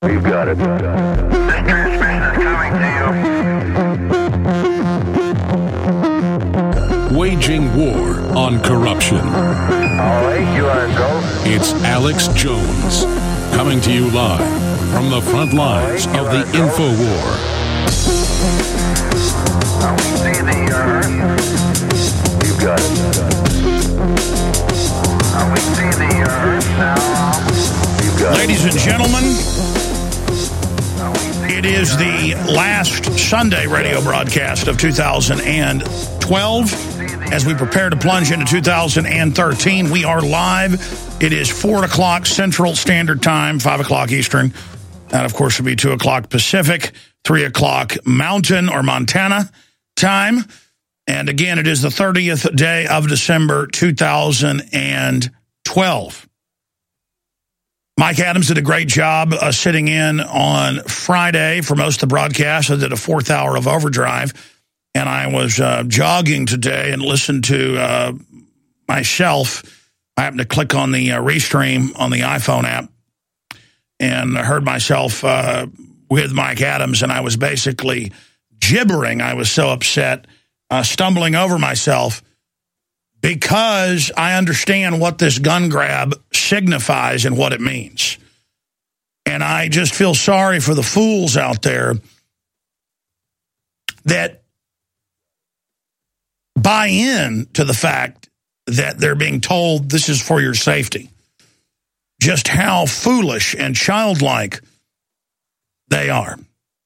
We've got it. This transmission is coming to you. Waging war on corruption. All right, you are go. It's Alex Jones, coming to you live from the front lines of the InfoWar. Now we see the Earth. You've got it. Now we see the Earth now. You've got Ladies and gentlemen, it is the last Sunday radio broadcast of 2012. As we prepare to plunge into 2013, we are live. It is 4 o'clock Central Standard Time, 5 o'clock Eastern. That, of course, would be 2 o'clock Pacific, 3 o'clock Mountain or Montana time. And again, it is the 30th day of December 2012. Mike Adams did a great job sitting in on Friday for most of the broadcast. I did a 4th hour of overdrive, and I was jogging today and listened to myself. I happened to click on the Restream on the iPhone app and heard myself with Mike Adams, and I was basically gibbering. I was so upset, stumbling over myself, because I understand what this gun grab signifies and what it means. And I just feel sorry for the fools out there that buy in to the fact that they're being told this is for your safety. Just how foolish and childlike they are.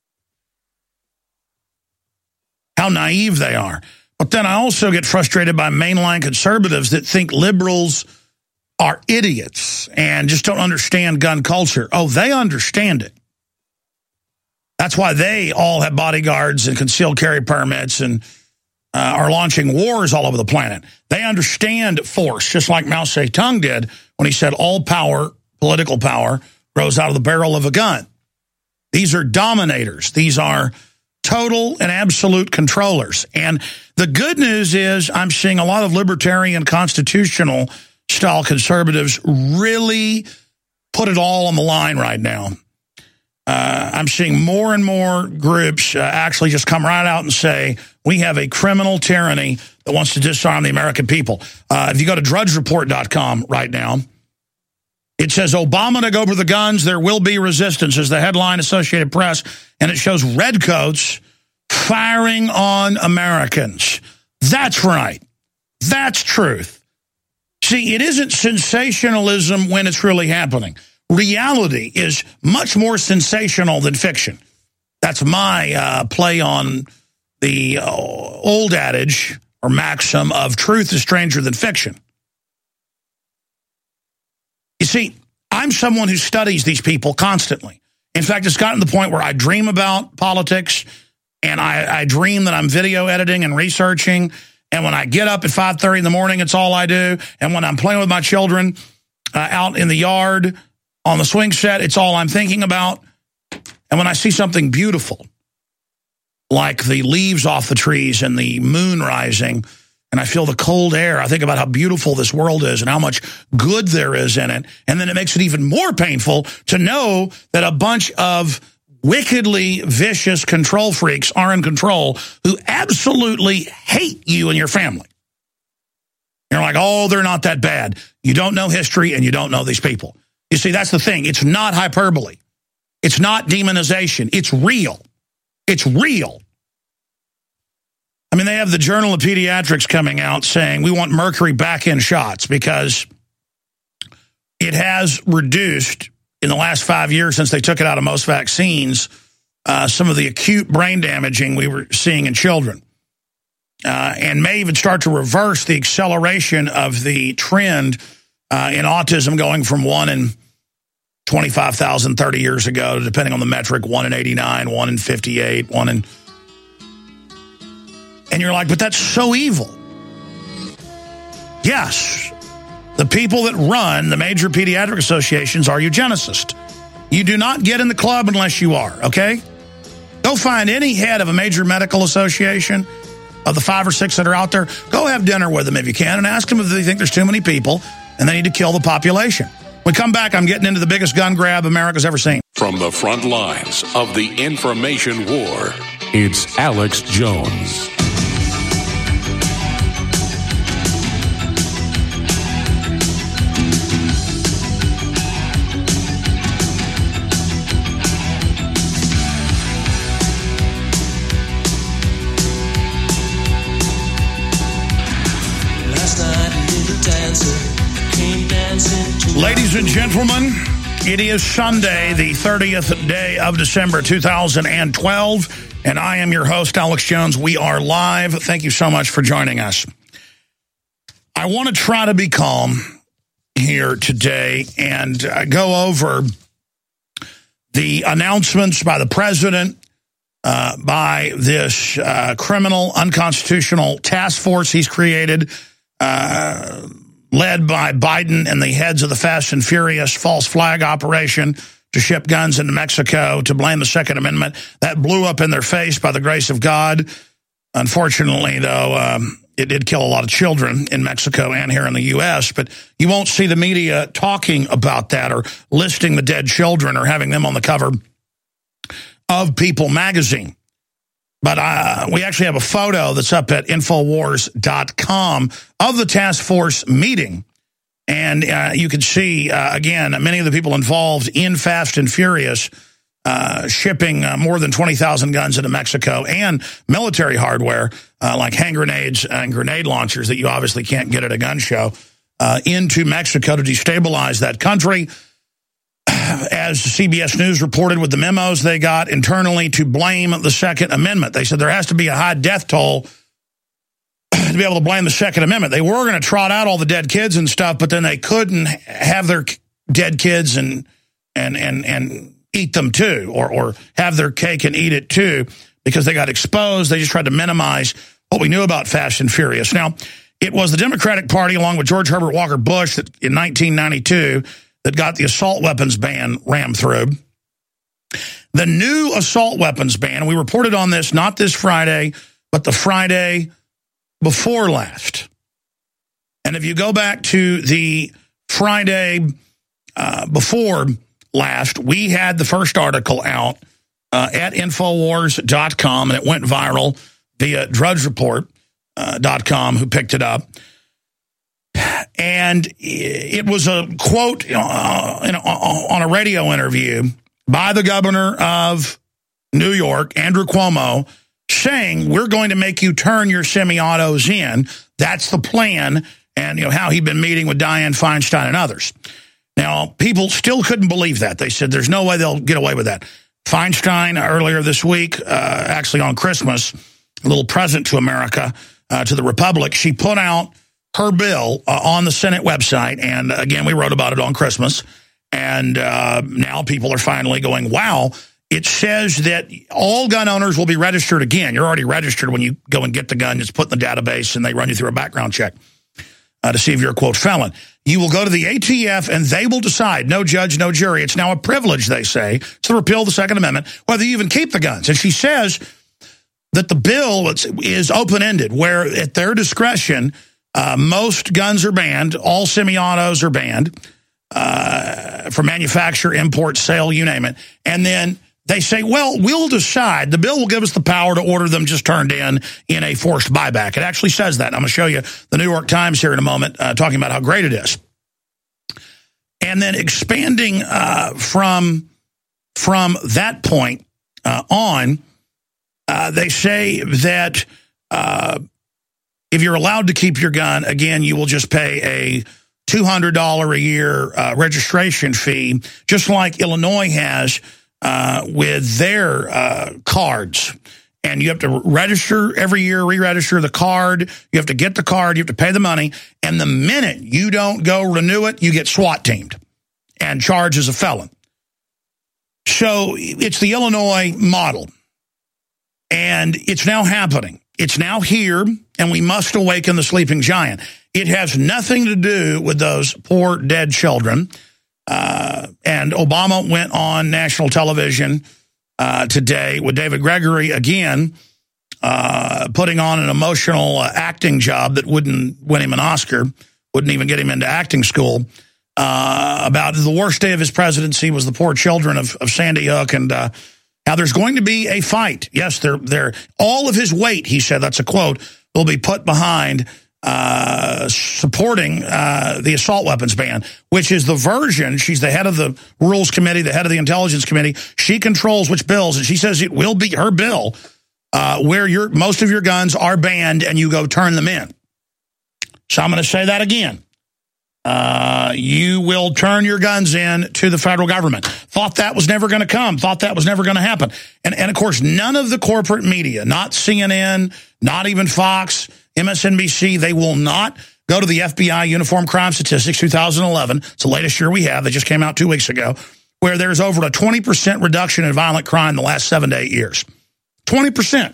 How naive they are. But then I also get frustrated by mainline conservatives that think liberals are idiots and just don't understand gun culture. Oh, they understand it. That's why they all have bodyguards and concealed carry permits and are launching wars all over the planet. They understand force, just like Mao Zedong did when he said all power, political power, grows out of the barrel of a gun. These are dominators. These are total and absolute controllers. And the good news is I'm seeing a lot of libertarian constitutional style conservatives really put it all on the line right now. I'm seeing more and more groups actually just come right out and say, we have a criminal tyranny that wants to disarm the American people. If you go to drudgereport.com right now, it says, Obama to go over the guns, there will be resistance, is the headline, Associated Press, and it shows redcoats firing on Americans. That's right. That's truth. See, it isn't sensationalism when it's really happening. Reality is much more sensational than fiction. That's my play on the old adage or maxim of truth is stranger than fiction. You see, I'm someone who studies these people constantly. In fact, it's gotten to the point where I dream about politics, and I dream that I'm video editing and researching, and when I get up at 5:30 in the morning, it's all I do, and when I'm playing with my children out in the yard on the swing set, it's all I'm thinking about, and when I see something beautiful, like the leaves off the trees and the moon rising, and I feel the cold air, I think about how beautiful this world is and how much good there is in it. And then it makes it even more painful to know that a bunch of wickedly vicious control freaks are in control who absolutely hate you and your family. You're like, oh, they're not that bad. You don't know history and you don't know these people. You see, that's the thing. It's not hyperbole. It's not demonization. It's real. It's real. I mean, they have the Journal of Pediatrics coming out saying we want mercury back in shots because it has reduced in the last 5 years since they took it out of most vaccines, some of the acute brain damaging we were seeing in children. And may even start to reverse the acceleration of the trend in autism going from 1 in 25,000 30 years ago, depending on the metric, 1 in 89, 1 in 58, 1 in... And you're like, but that's so evil. Yes, the people that run the major pediatric associations are eugenicists. You do not get in the club unless you are, okay? Go find any head of a major medical association, of the 5 or 6 that are out there. Go have dinner with them if you can and ask them if they think there's too many people and they need to kill the population. We come back, I'm getting into the biggest gun grab America's ever seen. From the front lines of the information war, it's Alex Jones. Ladies and gentlemen, it is Sunday, the 30th day of December, 2012, and I am your host, Alex Jones. We are live. Thank you so much for joining us. I want to try to be calm here today and go over the announcements by the president, by this criminal, unconstitutional task force he's created, led by Biden and the heads of the Fast and Furious false flag operation to ship guns into Mexico to blame the Second Amendment. That blew up in their face by the grace of God. Unfortunately, though, it did kill a lot of children in Mexico and here in the U.S., but you won't see the media talking about that or listing the dead children or having them on the cover of People magazine. But we actually have a photo that's up at Infowars.com of the task force meeting. And you can see, again, many of the people involved in Fast and Furious shipping more than 20,000 guns into Mexico and military hardware like hand grenades and grenade launchers that you obviously can't get at a gun show into Mexico to destabilize that country. As CBS News reported with the memos they got internally to blame the Second Amendment. They said there has to be a high death toll to be able to blame the Second Amendment. They were going to trot out all the dead kids and stuff, but then they couldn't have their dead kids and eat them too, or have their cake and eat it too, because they got exposed. They just tried to minimize what we knew about Fast and Furious. Now, it was the Democratic Party, along with George Herbert Walker Bush, that in 1992, that got the assault weapons ban rammed through. The new assault weapons ban, we reported on this not this Friday, but the Friday before last. And if you go back to the Friday before last, we had the first article out at Infowars.com, and it went viral via DrudgeReport.com, who picked it up. And it was a quote on a radio interview by the governor of New York, Andrew Cuomo, saying, we're going to make you turn your semi-autos in. That's the plan. And how he'd been meeting with Dianne Feinstein and others. Now, people still couldn't believe that. They said, there's no way they'll get away with that. Feinstein, earlier this week, actually on Christmas, a little present to America, to the Republic, she put out her bill on the Senate website, and again, we wrote about it on Christmas, and now people are finally going, wow, it says that all gun owners will be registered again. You're already registered when you go and get the gun. It's put in the database, and they run you through a background check to see if you're a, quote, felon. You will go to the ATF, and they will decide, no judge, no jury. It's now a privilege, they say, to repeal the Second Amendment, whether you even keep the guns. And she says that the bill is open-ended, where at their discretion, most guns are banned. All semi-autos are banned for manufacture, import, sale, you name it. And then they say, well, we'll decide. The bill will give us the power to order them just turned in a forced buyback. It actually says that. I'm going to show you the New York Times here in a moment talking about how great it is. And then expanding from that point on, they say that if you're allowed to keep your gun, again, you will just pay a $200 a year registration fee, just like Illinois has with their cards. And you have to register every year, re-register the card. You have to get the card. You have to pay the money. And the minute you don't go renew it, you get SWAT teamed and charged as a felon. So it's the Illinois model. And it's now happening. It's now here, and we must awaken the sleeping giant. It has nothing to do with those poor dead children. And Obama went on national television today with David Gregory again, putting on an emotional acting job that wouldn't win him an Oscar, wouldn't even get him into acting school, about the worst day of his presidency was the poor children of Sandy Hook, and now there's going to be a fight. Yes, they're all of his weight, he said, that's a quote, will be put behind supporting the assault weapons ban, which is the version. She's the head of the Rules Committee, the head of the Intelligence Committee. She controls which bills, and she says it will be her bill where most of your guns are banned and you go turn them in. So I'm going to say that again. You will turn your guns in to the federal government. Thought that was never going to come. Thought that was never going to happen. And of course, none of the corporate media, not CNN, not even Fox, MSNBC, they will not go to the FBI Uniform Crime Statistics 2011. It's the latest year we have. They just came out 2 weeks ago, where there's over a 20% reduction in violent crime in the last 7 to 8 years. 20%.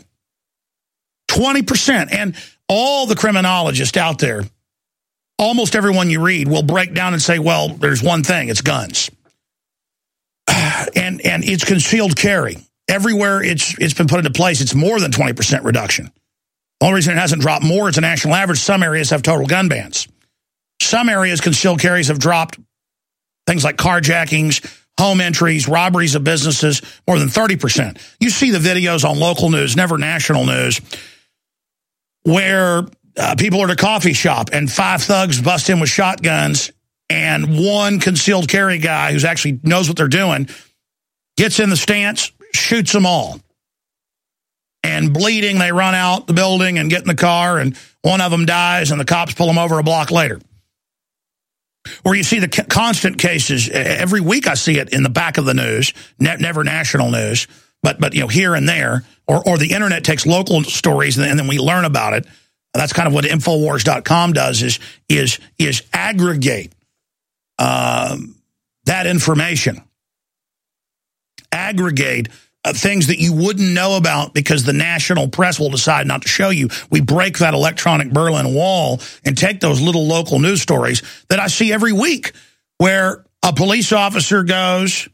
20%. And all the criminologists out there, almost everyone you read will break down and say, well, there's one thing, it's guns. And it's concealed carry. Everywhere it's been put into place, it's more than 20% reduction. The only reason it hasn't dropped more is the national average. Some areas have total gun bans. Some areas, concealed carries have dropped things like carjackings, home entries, robberies of businesses, more than 30%. You see the videos on local news, never national news, where people are at a coffee shop and 5 thugs bust in with shotguns, and one concealed carry guy who's actually knows what they're doing gets in the stance, shoots them all. And bleeding, they run out the building and get in the car, and one of them dies, and the cops pull them over a block later. Or you see the constant cases. Every week I see it in the back of the news, never national news, but here and there. Or the internet takes local stories, and then we learn about it. That's kind of what Infowars.com does, is aggregate that information. Aggregate things that you wouldn't know about because the national press will decide not to show you. We break that electronic Berlin Wall and take those little local news stories that I see every week, where a police officer goes,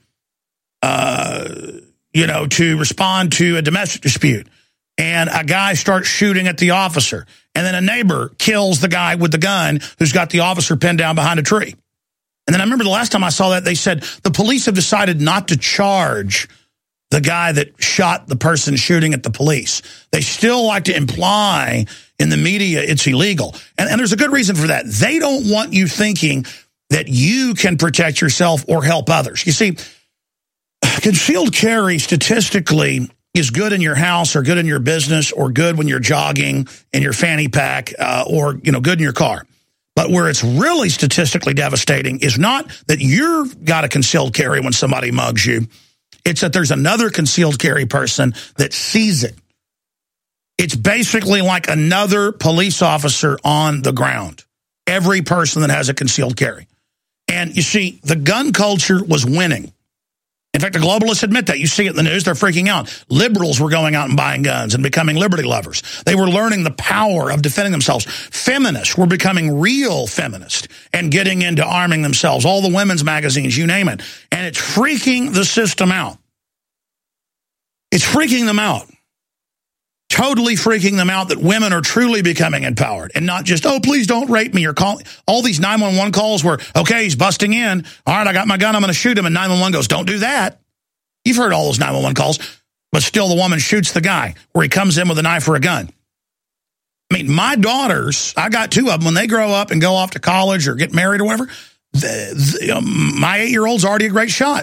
to respond to a domestic dispute, and a guy starts shooting at the officer, and then a neighbor kills the guy with the gun who's got the officer pinned down behind a tree. And then I remember the last time I saw that, they said the police have decided not to charge the guy that shot the person shooting at the police. They still like to imply in the media it's illegal. And there's a good reason for that. They don't want you thinking that you can protect yourself or help others. You see, concealed carry statistically is good in your house or good in your business or good when you're jogging in your fanny pack or good in your car. But where it's really statistically devastating is not that you've got a concealed carry when somebody mugs you. It's that there's another concealed carry person that sees it. It's basically like another police officer on the ground. Every person that has a concealed carry. And you see, the gun culture was winning. In fact, the globalists admit that. You see it in the news, they're freaking out. Liberals were going out and buying guns and becoming liberty lovers. They were learning the power of defending themselves. Feminists were becoming real feminists and getting into arming themselves. All the women's magazines, you name it. And it's freaking the system out. It's freaking them out. Totally freaking them out that women are truly becoming empowered and not just, oh, please don't rape me. Or call all these 911 calls where, okay, he's busting in. All right, I got my gun. I'm going to shoot him. And 911 goes, don't do that. You've heard all those 911 calls, but still the woman shoots the guy where he comes in with a knife or a gun. I mean, my daughters, I got 2 of them. When they grow up and go off to college or get married or whatever, my 8-year-old's already a great shot.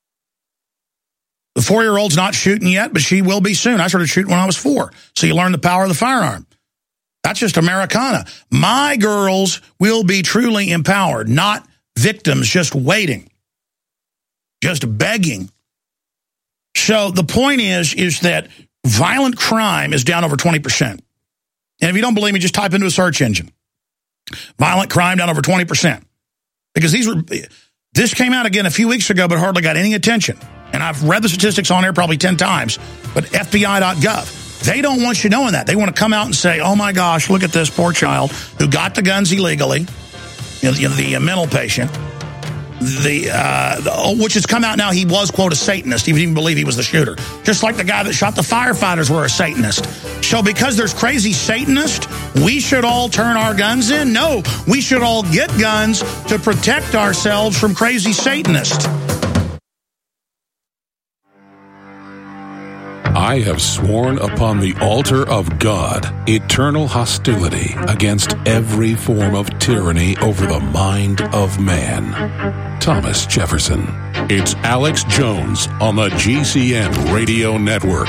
The 4-year-old's not shooting yet, but she will be soon. I started shooting when I was 4. So you learn the power of the firearm. That's just Americana. My girls will be truly empowered, not victims just waiting, just begging. So the point is that violent crime is down over 20%. And if you don't believe me, just type into a search engine. Violent crime down over 20%. Because this came out again a few weeks ago, but hardly got any attention. And I've read the statistics on there probably 10 times, but FBI.gov, they don't want you knowing that. They want to come out and say, oh my gosh, look at this poor child who got the guns illegally, the mental patient, which has come out now he was, quote, a Satanist. He didn't even believe he was the shooter. Just like the guy that shot the firefighters were a Satanist. So because there's crazy Satanists we should all turn our guns in? No, we should all get guns to protect ourselves from crazy Satanists. I have sworn upon the altar of God eternal hostility against every form of tyranny over the mind of man. Thomas Jefferson. It's Alex Jones on the GCN Radio Network.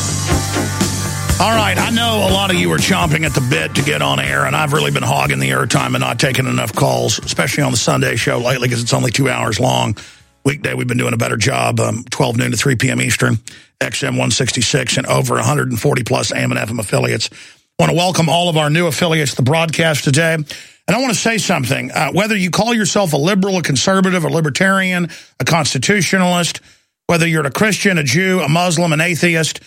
All right, I know a lot of you are chomping at the bit to get on air, and I've really been hogging the airtime and not taking enough calls, especially on the Sunday show lately because it's only 2 hours long. Weekday, we've been doing a better job, 12 noon to 3 p.m. Eastern, XM 166, and over 140-plus AM and FM affiliates. I want to welcome all of our new affiliates to the broadcast today. And I want to say something. Whether you call yourself a liberal, a conservative, a libertarian, a constitutionalist, whether you're a Christian, a Jew, a Muslim, an atheist,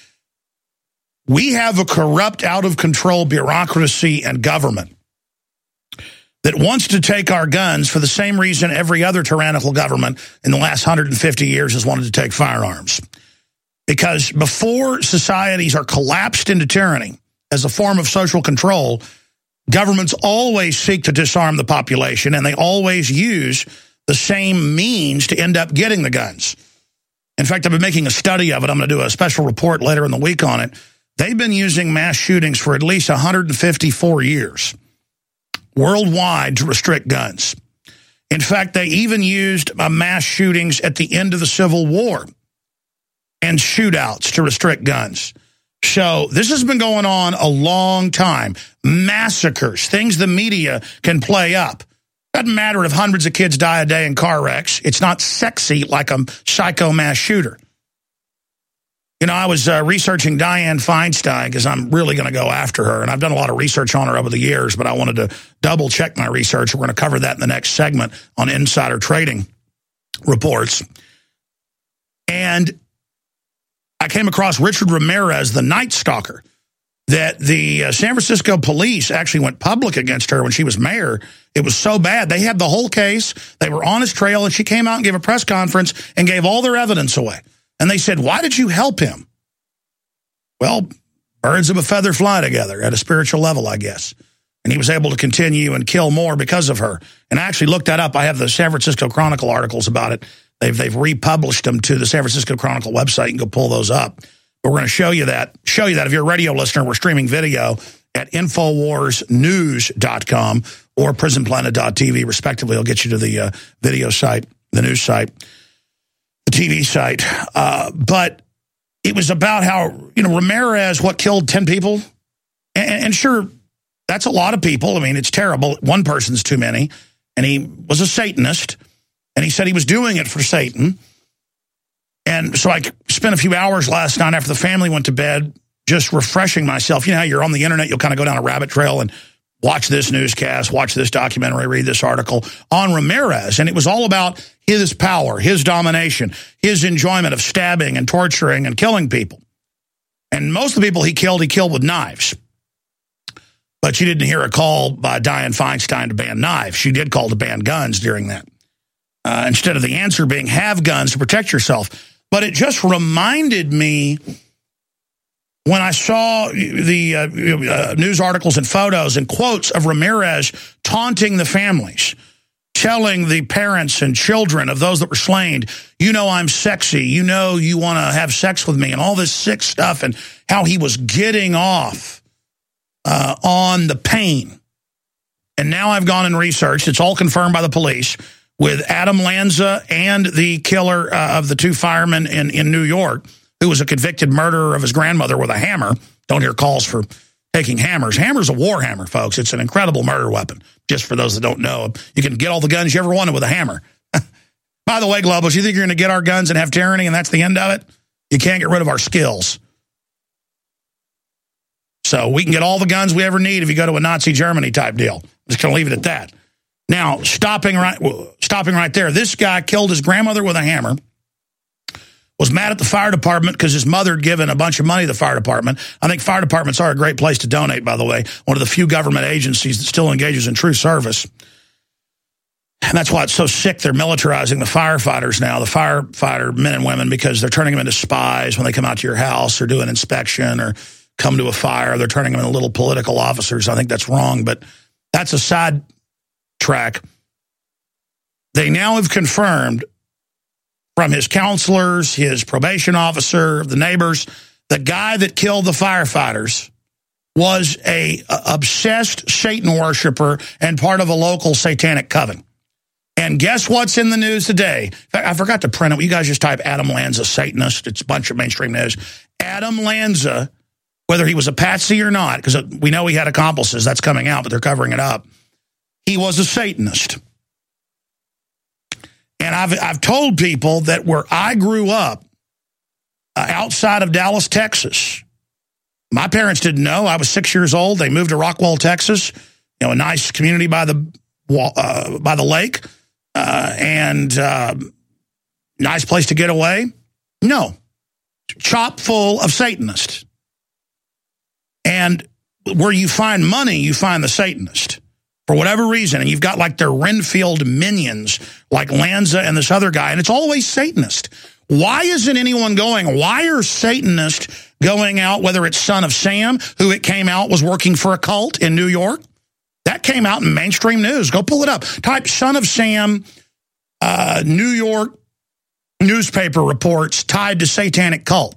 we have a corrupt, out-of-control bureaucracy and government that wants to take our guns for the same reason every other tyrannical government in the last 150 years has wanted to take firearms. Because before societies are collapsed into tyranny as a form of social control, governments always seek to disarm the population, and they always use the same means to end up getting the guns. In fact, I've been making a study of it. I'm going to do a special report later in the week on it. They've been using mass shootings for at least 154 years. Worldwide to restrict guns. In fact, they even used mass shootings at the end of the Civil War and shootouts to restrict guns. So this has been going on a long time. Massacres, things the media can play up. Doesn't matter if hundreds of kids die a day in car wrecks. It's not sexy like a psycho mass shooter. You know, I was researching Dianne Feinstein because I'm really going to go after her. And I've done a lot of research on her over the years, but I wanted to double check my research. We're going to cover that in the next segment on insider trading reports. And I came across Richard Ramirez, the Night Stalker, that the San Francisco police actually went public against her when she was mayor. It was so bad. They had the whole case. They were on his trail, and she came out and gave a press conference and gave all their evidence away. And they said, why did you help him? Well, birds of a feather fly together at a spiritual level, I guess. And he was able to continue and kill more because of her. And I actually looked that up. I have the San Francisco Chronicle articles about it. They've republished them to the San Francisco Chronicle website. You can go pull those up. But we're going to show you that. If you're a radio listener, we're streaming video at InfoWarsNews.com or PrisonPlanet.tv, respectively. It'll get you to the video site, the news site, the TV site. But it was about how, Ramirez, killed 10 people? And sure, that's a lot of people. I mean, it's terrible. One person's too many. And he was a Satanist. And he said he was doing it for Satan. And so I spent a few hours last night after the family went to bed just refreshing myself. You know how you're on the internet, you'll kind of go down a rabbit trail and watch this newscast, watch this documentary, read this article on Ramirez. And it was all about his power, his domination, his enjoyment of stabbing and torturing and killing people. And most of the people he killed with knives. But you didn't hear a call by Dianne Feinstein to ban knives. She did call to ban guns during that. Instead of the answer being have guns to protect yourself. But it just reminded me when I saw the news articles and photos and quotes of Ramirez taunting the families, telling the parents and children of those that were slain, I'm sexy, you want to have sex with me, and all this sick stuff, and how he was getting off on the pain. And now I've gone and researched, it's all confirmed by the police, with Adam Lanza and the killer of the two firemen in New York, who was a convicted murderer of his grandmother with a hammer. Don't hear calls for taking hammers. Hammer's a war hammer, folks. It's an incredible murder weapon, just for those that don't know. You can get all the guns you ever wanted with a hammer. By the way, Globals, you think you're going to get our guns and have tyranny and that's the end of it? You can't get rid of our skills. So we can get all the guns we ever need if you go to a Nazi Germany type deal. I'm just going to leave it at that. Now, stopping right there, this guy killed his grandmother with a hammer, was mad at the fire department because his mother had given a bunch of money to the fire department. I think fire departments are a great place to donate, by the way. One of the few government agencies that still engages in true service. And that's why it's so sick they're militarizing the firefighters now, the firefighter men and women, because they're turning them into spies when they come out to your house or do an inspection or come to a fire. They're turning them into little political officers. I think that's wrong, but that's a side track. They now have confirmed from his counselors, his probation officer, the neighbors, the guy that killed the firefighters was a obsessed Satan worshiper and part of a local satanic coven. And guess what's in the news today? In fact, I forgot to print it. You guys just type Adam Lanza, Satanist. It's a bunch of mainstream news. Adam Lanza, whether he was a patsy or not, because we know he had accomplices. That's coming out, but they're covering it up. He was a Satanist. And I've told people that where I grew up, outside of Dallas, Texas, my parents didn't know. I was 6 years old. They moved to Rockwall, Texas, a nice community by the lake, and nice place to get away. No, chock full of Satanists. And where you find money, you find the Satanist. For whatever reason, and you've got like their Renfield minions, like Lanza and this other guy, and it's always Satanist. Why isn't anyone going? Why are Satanists going out, whether it's Son of Sam, who it came out was working for a cult in New York? That came out in mainstream news. Go pull it up. Type Son of Sam, New York newspaper reports tied to satanic cult.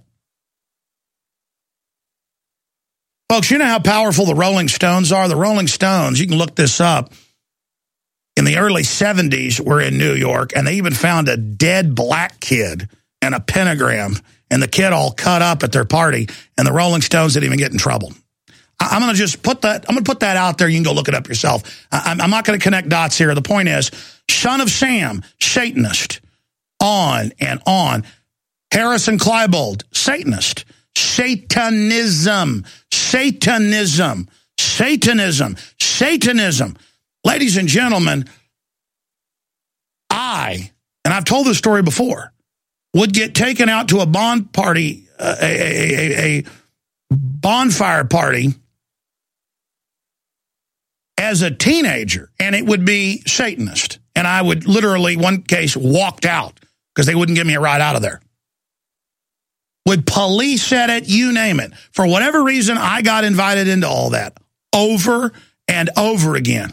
Folks, you know how powerful the Rolling Stones are? The Rolling Stones, you can look this up, in the early 70s were in New York, and they even found a dead black kid and a pentagram, and the kid all cut up at their party, and the Rolling Stones didn't even get in trouble. I'm going to just put that, I'm going to put that out there. You can go look it up yourself. I'm not going to connect dots here. The point is, Son of Sam, Satanist, on and on. Harrison Klebold, Satanist. Satanism, Satanism, Satanism, Satanism. Ladies and gentlemen, and I've told this story before, would get taken out to a bond party, a bonfire party as a teenager, and it would be Satanist. And I would literally, one case, walked out because they wouldn't give me a ride out of there. Would police at it, you name it. For whatever reason, I got invited into all that over and over again.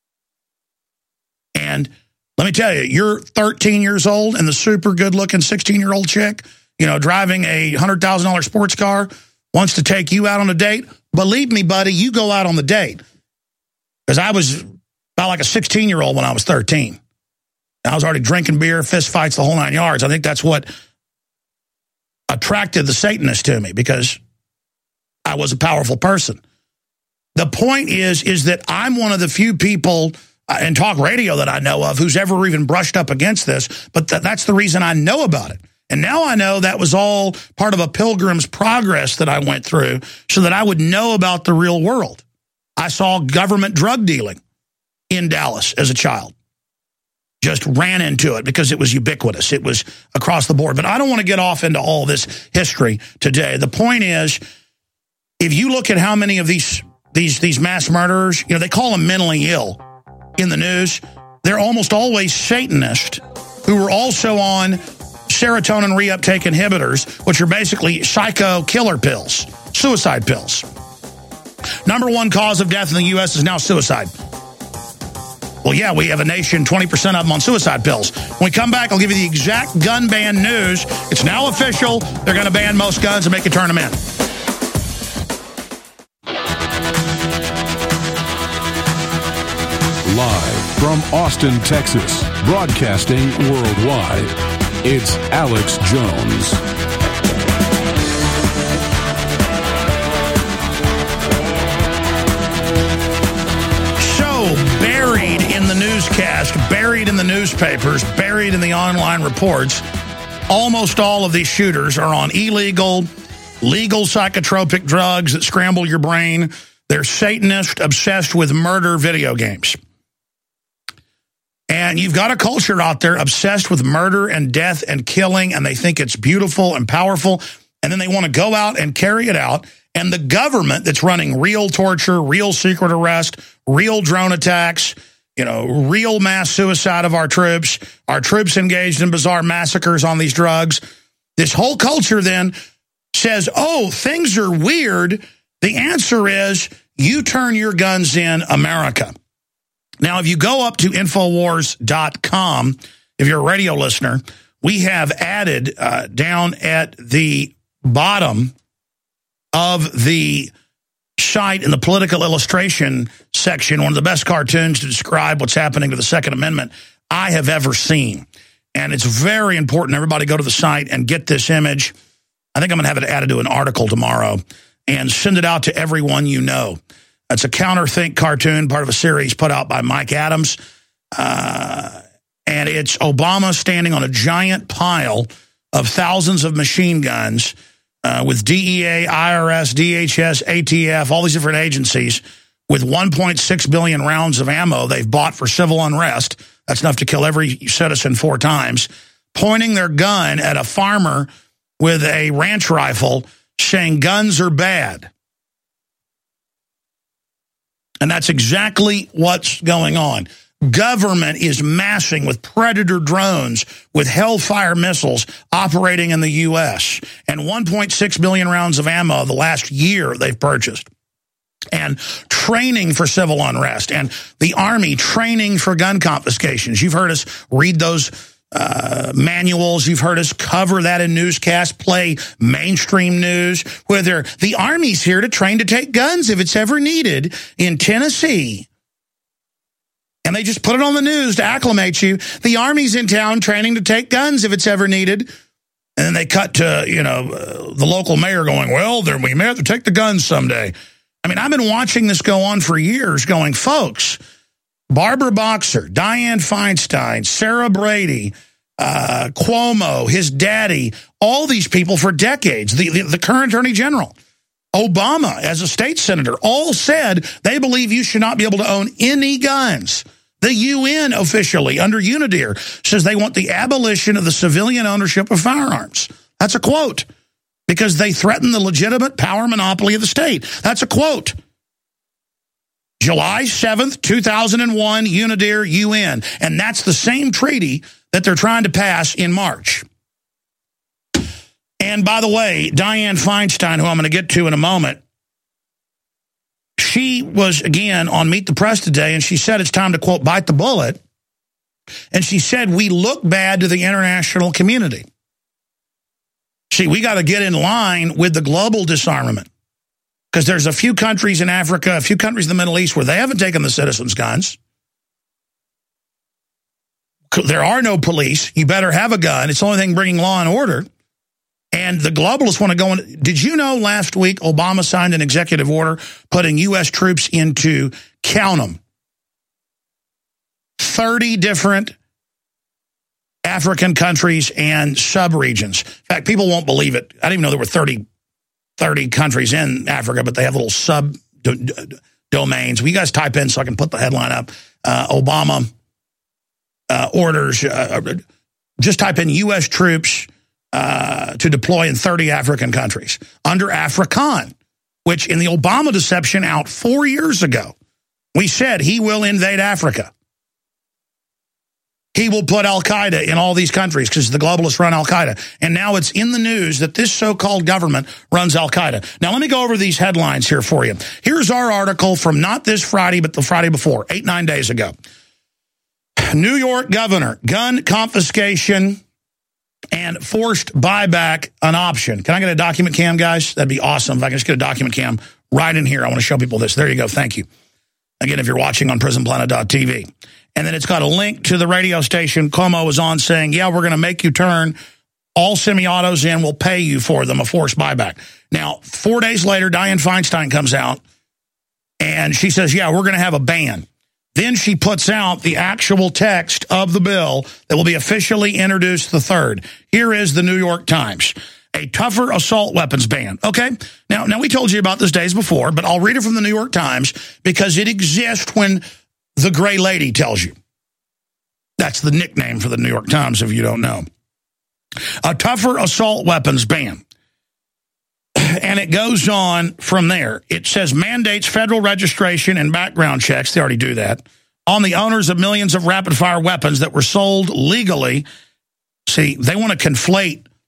And let me tell you, you're 13 years old and the super good-looking 16-year-old chick, driving a $100,000 sports car, wants to take you out on a date. Believe me, buddy, you go out on the date. Because I was about like a 16-year-old when I was 13. I was already drinking beer, fist fights, the whole 9 yards. I think that's what attracted the Satanists to me, because I was a powerful person. The point is that I'm one of the few people in talk radio that I know of who's ever even brushed up against this, but that's the reason I know about it. And now I know that was all part of a pilgrim's progress that I went through so that I would know about the real world. I saw government drug dealing in Dallas as a child. Just ran into it because it was ubiquitous. It was across the board. But I don't want to get off into all this history today. The point is, if you look at how many of these mass murderers, they call them mentally ill in the news, they're almost always Satanists who were also on serotonin reuptake inhibitors, which are basically psycho killer pills, suicide pills. Number one cause of death in the U.S. is now suicide. Well, yeah, we have a nation, 20% of them on suicide pills. When we come back, I'll give you the exact gun ban news. It's now official. They're going to ban most guns and make you turn them in. Live from Austin, Texas, broadcasting worldwide, it's Alex Jones. Buried in the newscast, buried in the newspapers, buried in the online reports, almost all of these shooters are on legal psychotropic drugs that scramble your brain. They're Satanist, obsessed with murder video games. And you've got a culture out there obsessed with murder and death and killing, and they think it's beautiful and powerful, and then they want to go out and carry it out. And the government that's running real torture, real secret arrest, real drone attacks, real mass suicide of our troops engaged in bizarre massacres on these drugs. This whole culture then says, oh, things are weird, the answer is you turn your guns in, America. Now, if you go up to Infowars.com, if you're a radio listener, we have added down at the bottom of the site in the political illustration section, one of the best cartoons to describe what's happening to the Second Amendment I have ever seen. And it's very important. Everybody go to the site and get this image. I think I'm going to have it added to an article tomorrow and send it out to everyone you know. It's a counterthink cartoon, part of a series put out by Mike Adams. And it's Obama standing on a giant pile of thousands of machine guns with DEA, IRS, DHS, ATF, all these different agencies with 1.6 billion rounds of ammo they've bought for civil unrest. That's enough to kill every citizen 4 times, pointing their gun at a farmer with a ranch rifle saying guns are bad. And that's exactly what's going on. Government is massing with Predator drones with Hellfire missiles operating in the U.S. and 1.6 billion rounds of ammo the last year they've purchased. And training for civil unrest. And the Army training for gun confiscations. You've heard us read those manuals. You've heard us cover that in newscasts, play mainstream news, where the Army's here to train to take guns if it's ever needed in Tennessee. And they just put it on the news to acclimate you. The Army's in town training to take guns if it's ever needed. And then they cut to, the local mayor going, well, we may have to take the guns someday. I mean, I've been watching this go on for years going, folks, Barbara Boxer, Dianne Feinstein, Sarah Brady, Cuomo, his daddy, all these people for decades, the current attorney general, Obama as a state senator, all said they believe you should not be able to own any guns. The UN officially, under UNIDIR, says they want the abolition of the civilian ownership of firearms. That's a quote. Because they threaten the legitimate power monopoly of the state. That's a quote. July 7th, 2001, UNIDIR, UN. And that's the same treaty that they're trying to pass in March. And by the way, Dianne Feinstein, who I'm going to get to in a moment, she was, again, on Meet the Press today, and she said it's time to, quote, bite the bullet. And she said, we look bad to the international community. See, we got to get in line with the global disarmament because there's a few countries in Africa, a few countries in the Middle East where they haven't taken the citizens' guns. There are no police. You better have a gun. It's the only thing bringing law and order. And the globalists want to go in. Did you know last week Obama signed an executive order putting U.S. troops into, count them, 30 different African countries and sub-regions. In fact, people won't believe it. I didn't even know there were 30 countries in Africa, but they have little sub-domains. Will you guys type in so I can put the headline up? Obama orders, just type in U.S. troops to deploy in 30 African countries under AFRICON, which in the Obama deception out 4 years ago, we said he will invade Africa. He will put al-Qaeda in all these countries because the globalists run al-Qaeda. And now it's in the news that this so-called government runs al-Qaeda. Now, let me go over these headlines here for you. Here's our article from not this Friday, but the Friday before, 8-9 days ago. New York governor, gun confiscation and forced buyback an option. Can I get a document cam, guys? That'd be awesome if I can just get a document cam right in here. I want to show people this. There you go. Thank you. Again, if you're watching on prisonplanet.tv. And then it's got a link to the radio station Cuomo was on saying, yeah, we're going to make you turn all semi-autos in. We'll pay you for them, a forced buyback. Now, 4 days later, Dianne Feinstein comes out and she says, yeah, we're going to have a ban. Then she puts out the actual text of the bill that will be officially introduced the 3rd. Here is the New York Times. A tougher assault weapons ban. Okay, now we told you about this days before, but I'll read it from the New York Times because it exists when the Gray Lady tells you. That's the nickname for the New York Times, if you don't know. A tougher assault weapons ban. And it goes on from there. It says mandates federal registration and background checks. They already do that. On the owners of millions of rapid-fire weapons that were sold legally. See, they want to conflate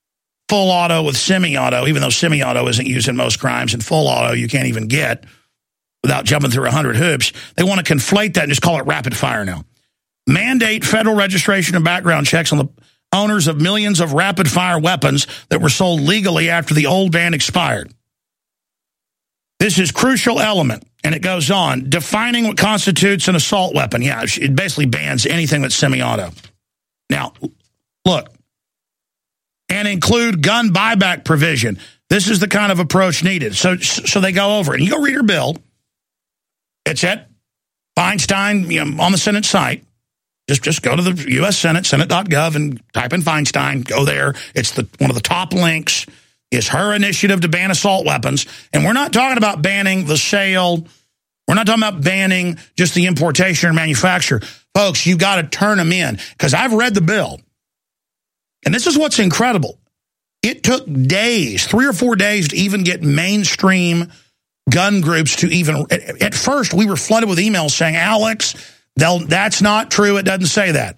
full auto with semi-auto, even though semi-auto isn't used in most crimes, and full auto you can't even get without jumping through 100 hoops. They want to conflate that and just call it rapid fire now. Mandate federal registration and background checks on the owners of millions of rapid fire weapons that were sold legally after the old ban expired. This is crucial element, and it goes on. Defining what constitutes an assault weapon. Yeah, it basically bans anything that's semi-auto. Now, look, and include gun buyback provision. This is the kind of approach needed. So they go over it. And you go read her bill. It's at Feinstein, on the Senate site. Just go to the U.S. Senate, senate.gov, and type in Feinstein. Go there. It's one of the top links. It's her initiative to ban assault weapons. And we're not talking about banning the sale. We're not talking about banning just the importation or manufacture. Folks, you got to turn them in. Because I've read the bill. And this is what's incredible. It took days, 3 or 4 days, to even get mainstream gun groups to even... At first, we were flooded with emails saying, Alex... that's not true. It doesn't say that.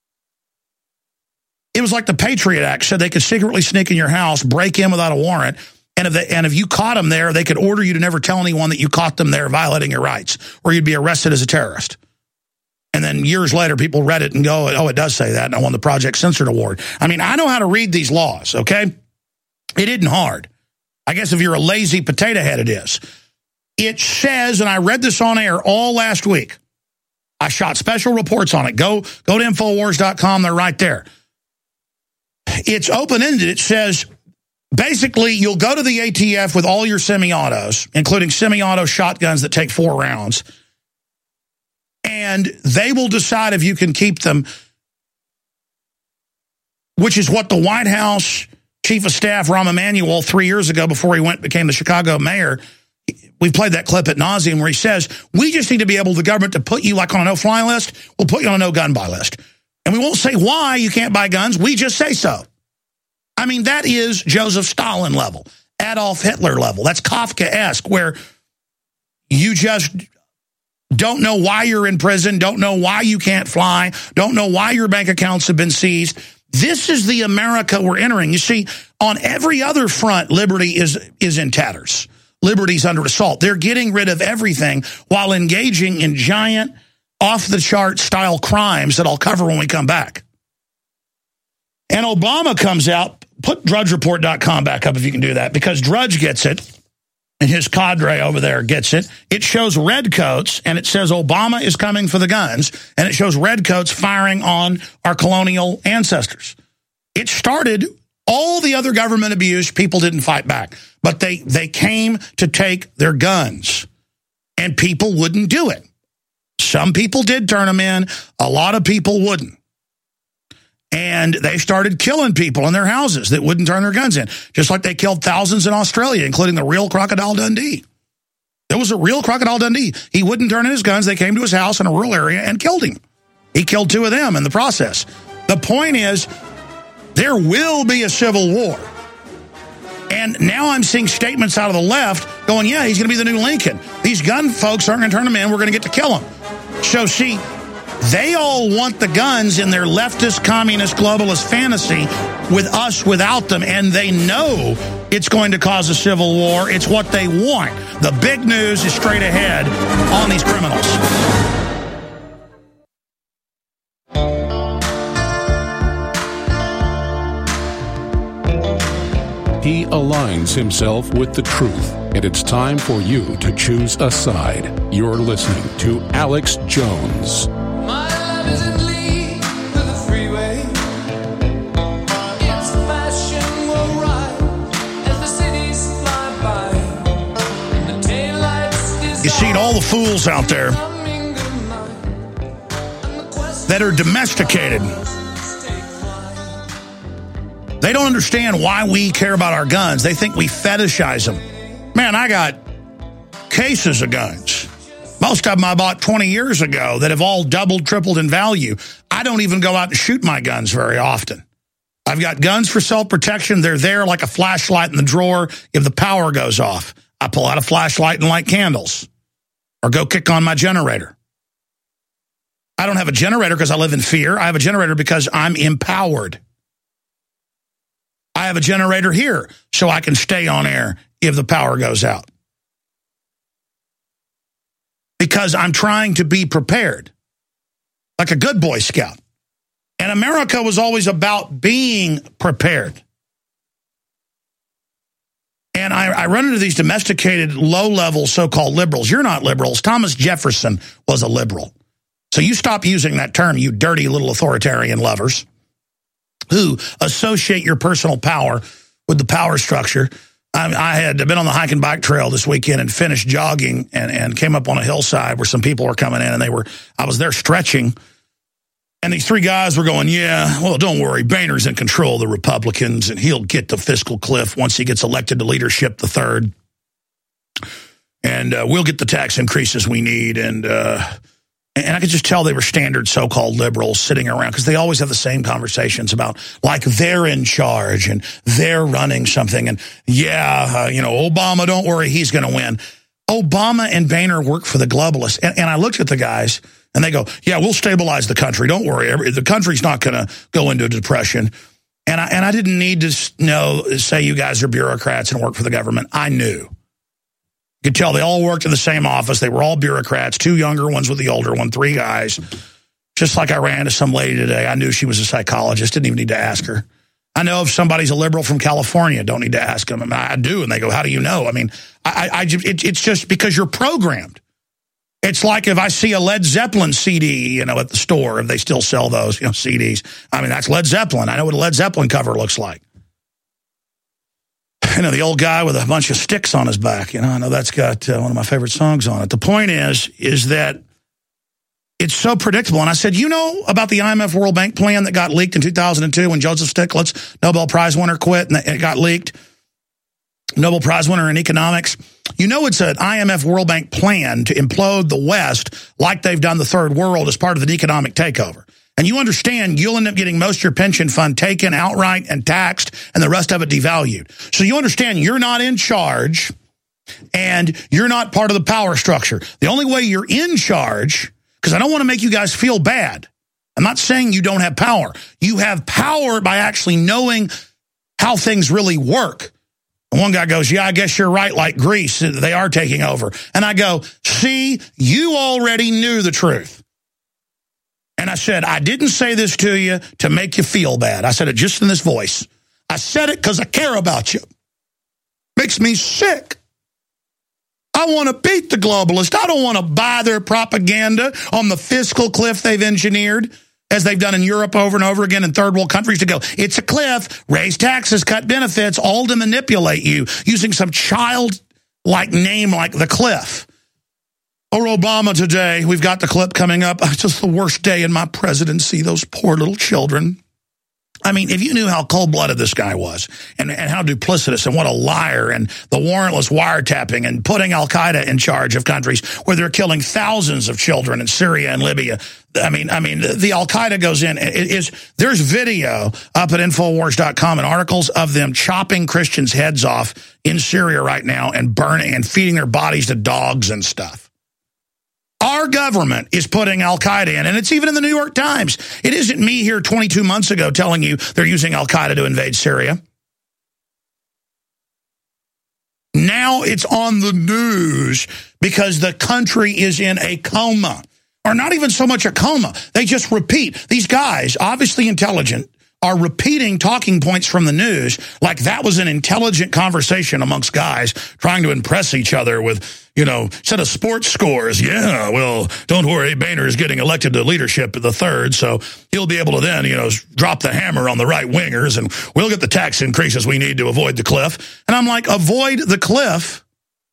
It was like the Patriot Act said they could secretly sneak in your house, break in without a warrant, and if you caught them there, they could order you to never tell anyone that you caught them there violating your rights, or you'd be arrested as a terrorist. And then years later, people read it and go, oh, it does say that, and I won the Project Censored Award. I mean, I know how to read these laws, okay? It isn't hard. I guess if you're a lazy potato head, it is. It says, and I read this on air all last week, I shot special reports on it. Go to Infowars.com. They're right there. It's open-ended. It says, basically, you'll go to the ATF with all your semi-autos, including semi-auto shotguns that take 4 rounds, and they will decide if you can keep them, which is what the White House Chief of Staff, Rahm Emanuel, 3 years ago, before he became the Chicago mayor, we've played that clip at nauseum where he says, we just need to be able, the government, to put you like on a no-fly list. We'll put you on a no-gun-buy list. And we won't say why you can't buy guns. We just say so. I mean, that is Joseph Stalin level, Adolf Hitler level. That's Kafkaesque, where you just don't know why you're in prison, don't know why you can't fly, don't know why your bank accounts have been seized. This is the America we're entering. You see, on every other front, liberty is in tatters. Liberty's under assault. They're getting rid of everything while engaging in giant, off-the-chart style crimes that I'll cover when we come back. And Obama comes out, put DrudgeReport.com back up if you can do that, because Drudge gets it, and his cadre over there gets it. It shows redcoats, and it says Obama is coming for the guns, and it shows redcoats firing on our colonial ancestors. It started... All the other government abuse, people didn't fight back. But they came to take their guns. And people wouldn't do it. Some people did turn them in. A lot of people wouldn't. And they started killing people in their houses that wouldn't turn their guns in. Just like they killed thousands in Australia, including the real Crocodile Dundee. There was a real Crocodile Dundee. He wouldn't turn in his guns. They came to his house in a rural area and killed him. He killed 2 of them in the process. The point is, there will be a civil war. And now I'm seeing statements out of the left going, yeah, he's going to be the new Lincoln. These gun folks aren't going to turn them in. We're going to get to kill them. So, see, they all want the guns in their leftist, communist, globalist fantasy with us without them. And they know it's going to cause a civil war. It's what they want. The big news is straight ahead on these criminals. He aligns himself with the truth, and it's time for you to choose a side. You're listening to Alex Jones. My love isn't league with the freeway. Its fashion will ride as the cities fly by. And the taillights You see all the fools out there that are domesticated. They don't understand why we care about our guns. They think we fetishize them. Man, I got cases of guns. Most of them I bought 20 years ago that have all doubled, tripled in value. I don't even go out and shoot my guns very often. I've got guns for self-protection. They're there like a flashlight in the drawer. If the power goes off, I pull out a flashlight and light candles or go kick on my generator. I don't have a generator because I live in fear. I have a generator because I'm empowered. I have a generator here so I can stay on air if the power goes out. Because I'm trying to be prepared, like a good Boy Scout. And America was always about being prepared. And I run into these domesticated, low-level so-called liberals. You're not liberals. Thomas Jefferson was a liberal. So you stop using that term, you dirty little authoritarian lovers who associate your personal power with the power structure. I had been on the hike and bike trail this weekend and finished jogging and came up on a hillside where some people were coming in, and I was there stretching. And these three guys were going, yeah, well, don't worry. Boehner's in control of the Republicans, and he'll get the fiscal cliff once he gets elected to leadership the third. And we'll get the tax increases we need. And I could just tell they were standard so-called liberals sitting around because they always have the same conversations about, like, they're in charge and they're running something. And, Obama, don't worry, he's going to win. Obama and Boehner work for the globalists. And I looked at the guys, and they go, yeah, we'll stabilize the country. Don't worry. The country's not going to go into a depression. And I didn't need to say you guys are bureaucrats and work for the government. I knew. You could tell they all worked in the same office. They were all bureaucrats, two younger ones with the older one, three guys. Just like I ran into some lady today. I knew she was a psychologist. Didn't even need to ask her. I know if somebody's a liberal from California, don't need to ask them. I do. And they go, how do you know? I mean, it's just because you're programmed. It's like if I see a Led Zeppelin CD, at the store, if they still sell those, CDs. I mean, that's Led Zeppelin. I know what a Led Zeppelin cover looks like. The old guy with a bunch of sticks on his back. I know that's got one of my favorite songs on it. The point is that it's so predictable. And I said, about the IMF World Bank plan that got leaked in 2002 when Joseph Stiglitz, Nobel Prize winner, quit and it got leaked? Nobel Prize winner in economics. It's an IMF World Bank plan to implode the West like they've done the third world as part of an economic takeover. And you understand you'll end up getting most of your pension fund taken outright and taxed and the rest of it devalued. So you understand you're not in charge and you're not part of the power structure. The only way you're in charge, because I don't want to make you guys feel bad. I'm not saying you don't have power. You have power by actually knowing how things really work. And one guy goes, yeah, I guess you're right, like Greece, they are taking over. And I go, see, you already knew the truth. And I said, I didn't say this to you to make you feel bad. I said it just in this voice. I said it because I care about you. Makes me sick. I want to beat the globalists. I don't want to buy their propaganda on the fiscal cliff they've engineered, as they've done in Europe over and over again in third world countries, to go, it's a cliff, raise taxes, cut benefits, all to manipulate you using some child-like name like the cliff. Or Obama today, we've got the clip coming up. It's just the worst day in my presidency, those poor little children. I mean, if you knew how cold-blooded this guy was and how duplicitous and what a liar, and the warrantless wiretapping and putting Al-Qaeda in charge of countries where they're killing thousands of children in Syria and Libya. I mean, the Al-Qaeda goes in. There's video up at Infowars.com and articles of them chopping Christians' heads off in Syria right now and burning and feeding their bodies to dogs and stuff. Our government is putting Al-Qaeda in, and it's even in the New York Times. It isn't me here 22 months ago telling you they're using Al-Qaeda to invade Syria. Now it's on the news because the country is in a coma. Or not even so much a coma. They just repeat. These guys, obviously intelligent, are repeating talking points from the news like that was an intelligent conversation amongst guys trying to impress each other with, set of sports scores. Yeah, well, don't worry, Boehner is getting elected to leadership at the third, so he'll be able to then, drop the hammer on the right wingers, and we'll get the tax increases we need to avoid the cliff. And I'm like, avoid the cliff?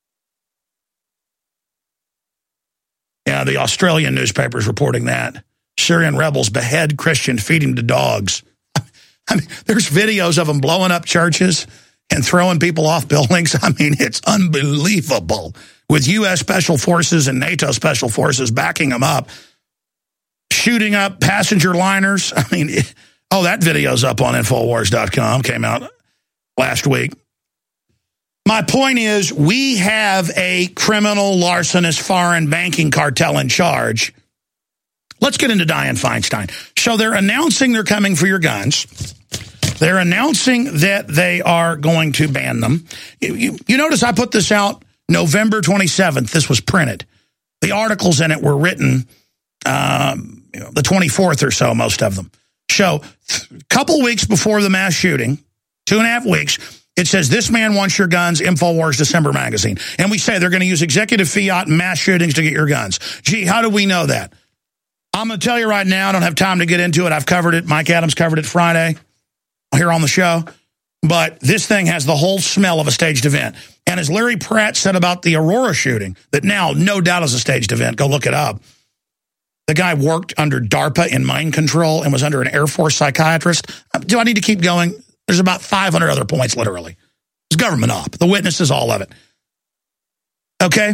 Yeah, the Australian newspaper's reporting that. Syrian rebels behead Christian, feed him to dogs. I mean, there's videos of them blowing up churches and throwing people off buildings. I mean, it's unbelievable. With U.S. Special Forces and NATO Special Forces backing them up, shooting up passenger liners. I mean, that video's up on Infowars.com, came out last week. My point is, we have a criminal, larcenous, foreign banking cartel in charge. Let's get into Dianne Feinstein. So they're announcing they're coming for your guns. They're announcing that they are going to ban them. You notice I put this out November 27th. This was printed. The articles in it were written the 24th or so, most of them. So a couple weeks before the mass shooting, 2.5 weeks, it says, "This man wants your guns," InfoWars December magazine. And we say they're going to use executive fiat and mass shootings to get your guns. Gee, how do we know that? I'm going to tell you right now, I don't have time to get into it. I've covered it. Mike Adams covered it Friday here on the show. But this thing has the whole smell of a staged event. And as Larry Pratt said about the Aurora shooting, that now no doubt is a staged event, go look it up. The guy worked under DARPA in mind control and was under an Air Force psychiatrist. Do I need to keep going? There's about 500 other points, literally. It's government op. The witnesses, all of it. Okay?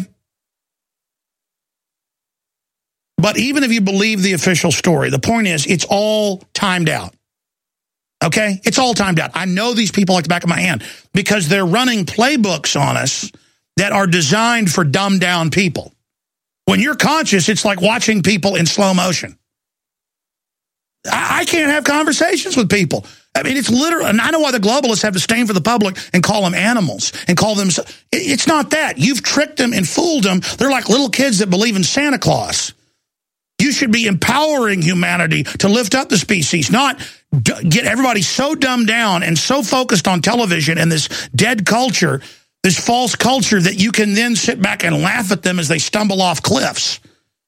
But even if you believe the official story, the point is it's all timed out. Okay? It's all timed out. I know these people like the back of my hand because they're running playbooks on us that are designed for dumbed-down people. When you're conscious, it's like watching people in slow motion. I can't have conversations with people. I mean, it's literally, and I know why the globalists have disdain for the public and call them animals and call them, it's not that. You've tricked them and fooled them. They're like little kids that believe in Santa Claus. You should be empowering humanity to lift up the species, not get everybody so dumbed down and so focused on television and this dead culture, this false culture, that you can then sit back and laugh at them as they stumble off cliffs.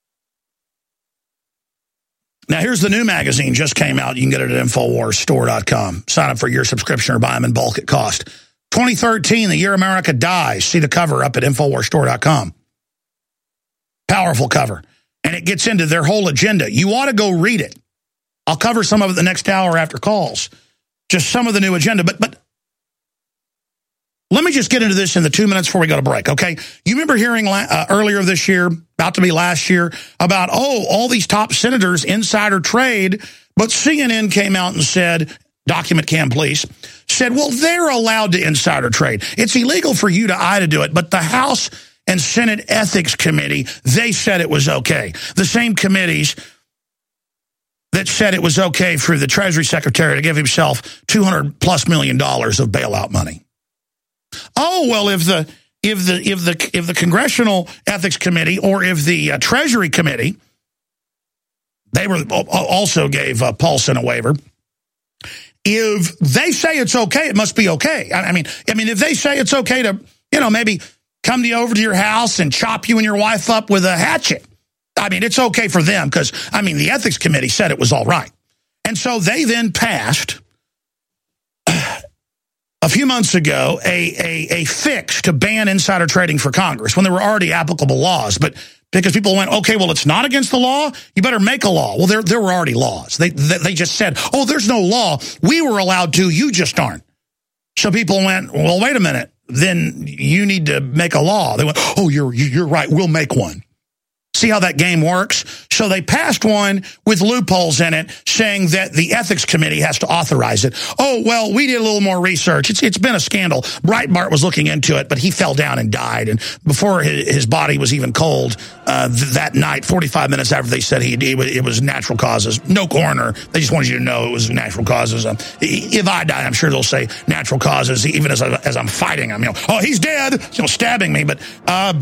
Now, here's the new magazine. Just came out. You can get it at InfoWarsStore.com. Sign up for your subscription or buy them in bulk at cost. 2013, the year America dies. See the cover up at InfoWarsStore.com. Powerful cover. And it gets into their whole agenda. You ought to go read it. I'll cover some of it the next hour after calls. Just some of the new agenda. But let me just get into this in the 2 minutes before we go to break, okay? You remember hearing earlier this year, about to be last year, about, all these top senators, insider trade, but CNN came out and said, document Cam, please, said, well, they're allowed to insider trade. It's illegal for you to do it, but the House and Senate Ethics Committee, they said it was okay. The same committees that said it was okay for the Treasury Secretary to give himself $200+ million of bailout money. Oh, well, if the Congressional Ethics Committee or if the Treasury Committee, they were also gave Paulson a waiver. If they say it's okay, it must be okay. I mean, if they say it's okay to, maybe come over to your house and chop you and your wife up with a hatchet, I mean, it's okay for them because, the Ethics Committee said it was all right. And so they then passed a few months ago a fix to ban insider trading for Congress when there were already applicable laws. But because people went, okay, well, it's not against the law, you better make a law. Well, there were already laws. They just said, there's no law. We were allowed to, you just aren't. So people went, well, wait a minute. Then you need to make a law. They went, you're right, we'll make one. See how that game works? So they passed one with loopholes in it saying that the Ethics Committee has to authorize it. Oh, well, we did a little more research. It's been a scandal. Breitbart was looking into it, but he fell down and died. And before his body was even cold that night, 45 minutes after they said it was natural causes. No coroner. They just wanted you to know it was natural causes. If I die, I'm sure they'll say natural causes, even as I'm fighting. He's dead, stabbing me. But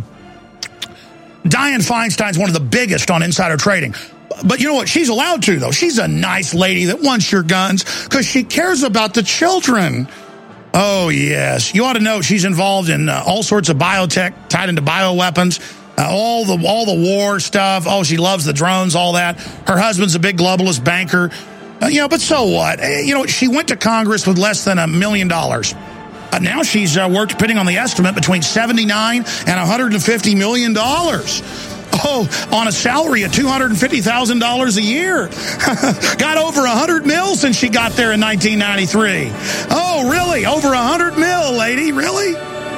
Dianne Feinstein's one of the biggest on insider trading. But you know what? She's allowed to, though. She's a nice lady that wants your guns because she cares about the children. Oh, yes. You ought to know she's involved in all sorts of biotech tied into bioweapons, all the war stuff. Oh, she loves the drones, all that. Her husband's a big globalist banker. But so what? She went to Congress with less than $1 million. Now she's worked, depending on the estimate, between $79 and $150 million. On a salary of $250,000 a year. Got over 100 mil since she got there in 1993. Oh, really? Over 100 mil, lady? Really?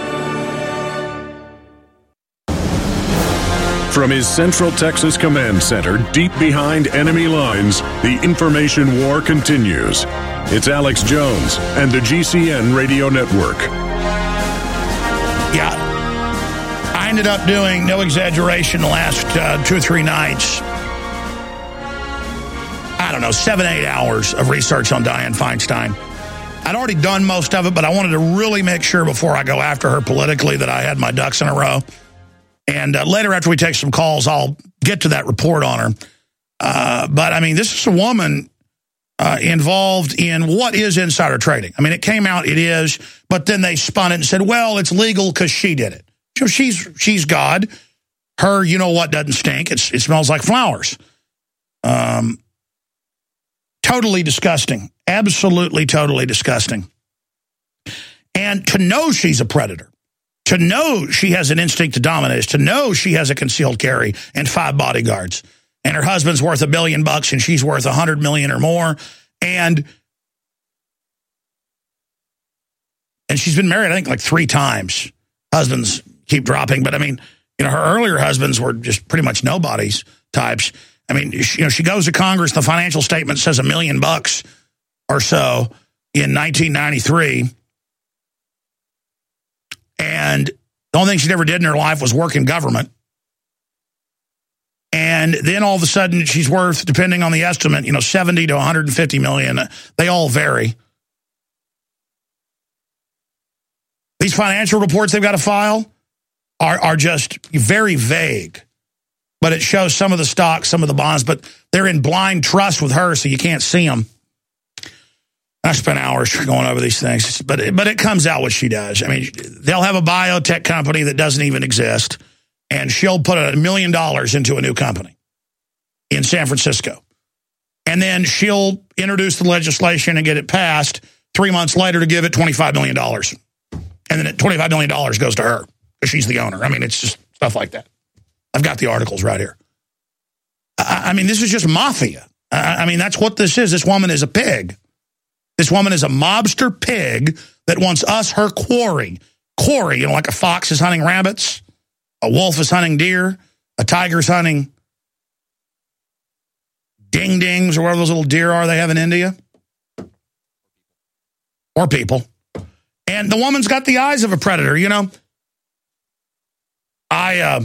From his Central Texas Command Center, deep behind enemy lines, the information war continues. It's Alex Jones and the GCN Radio Network. Yeah. I ended up doing, no exaggeration, the last 2 or 3 nights, 7-8 hours of research on Dianne Feinstein. I'd already done most of it, but I wanted to really make sure before I go after her politically that I had my ducks in a row. And later, after we take some calls, I'll get to that report on her. But, I mean, this is a woman involved in what is insider trading. I mean, it came out, it is, but then they spun it and said, well, it's legal because she did it. So she's God. Her, you know what, doesn't stink. It smells like flowers. Totally disgusting. Absolutely, totally disgusting. And to know she's a predator, to know she has an instinct to dominate, to know she has a concealed carry and 5 bodyguards, and her husband's worth $1 billion and she's worth $100 million or more, and she's been married, I think, like 3 times. Husbands keep dropping, but I mean, you know, her earlier husbands were just pretty much nobodies types. I mean, she goes to Congress, the financial statement says $1 million or so in 1993. And the only thing she ever did in her life was work in government. And then all of a sudden she's worth, depending on the estimate, you know, 70 to 150 million. They all vary. These financial reports they've got to file are just very vague. But it shows some of the stocks, some of the bonds, but they're in blind trust with her, so you can't see them. I spent hours going over these things, but it comes out what she does. I mean, they'll have a biotech company that doesn't even exist, and she'll put $1 million into a new company in San Francisco. And then she'll introduce the legislation and get it passed 3 months later to give it $25 million. And then $25 million goes to her because she's the owner. I mean, it's just stuff like that. I've got the articles right here. I mean, this is just mafia. I mean, that's what this is. This woman is a pig. This woman is a mobster pig that wants us, her quarry. Quarry, you know, like a fox is hunting rabbits, a wolf is hunting deer, a tiger's hunting ding-dings or whatever those little deer are they have in India. Or people. And the woman's got the eyes of a predator, you know. I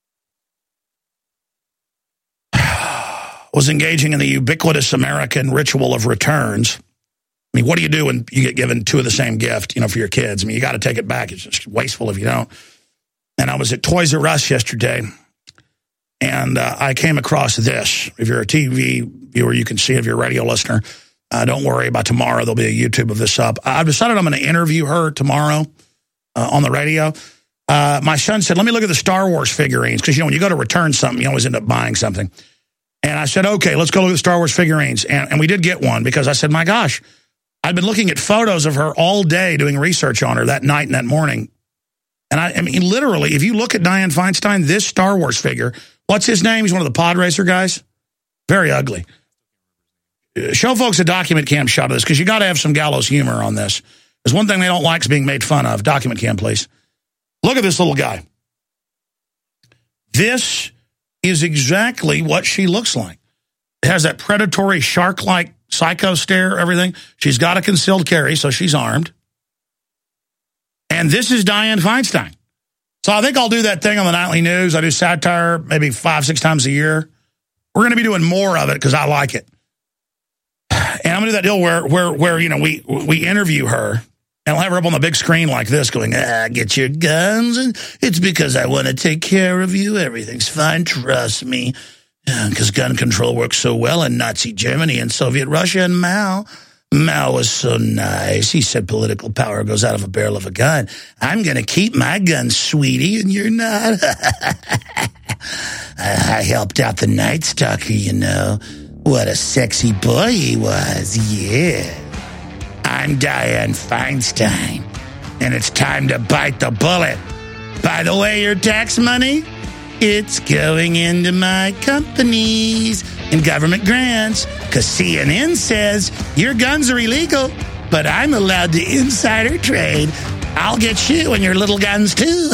was engaging in the ubiquitous American ritual of returns. I mean, what do you do when you get given 2 of the same gift, you know, for your kids? I mean, you got to take it back. It's just wasteful if you don't. And I was at Toys R Us yesterday, and I came across this. If you're a TV viewer, you can see it. If you're a radio listener, don't worry about tomorrow. There'll be a YouTube of this up. I've decided I'm going to interview her tomorrow on the radio. My son said, let me look at the Star Wars figurines, because, you know, when you go to return something, you always end up buying something. And I said, okay, let's go look at the Star Wars figurines. And we did get one, because I said, my gosh, I'd been looking at photos of her all day doing research on her that night and that morning. And I mean, literally, if you look at Dianne Feinstein, this Star Wars figure, what's his name? He's one of the pod racer guys. Very ugly. Show folks a document cam shot of this, because you got to have some gallows humor on this. There's one thing they don't like is being made fun of. Document cam, please. Look at this little guy. This is exactly what she looks like. It has that predatory shark-like psycho stare, everything. She's got a concealed carry, so she's armed. And this is Dianne Feinstein. So I think I'll do that thing on the nightly news. I do satire maybe 5-6 times a year. We're going to be doing more of it because I like it. And I'm going to do that deal where you know, we interview her. And I'll have her up on the big screen like this going, get your guns. And it's because I want to take care of you. Everything's fine. Trust me. Because gun control works so well in Nazi Germany and Soviet Russia. And Mao was so nice. He said political power goes out of a barrel of a gun. I'm going to keep my gun, sweetie, and you're not. I helped out the Night Stalker, you know. What a sexy boy he was. Yeah. I'm Dianne Feinstein, and it's time to bite the bullet. By the way, your tax money, it's going into my companies and government grants, because CNN says your guns are illegal, but I'm allowed to insider trade. I'll get you and your little guns, too.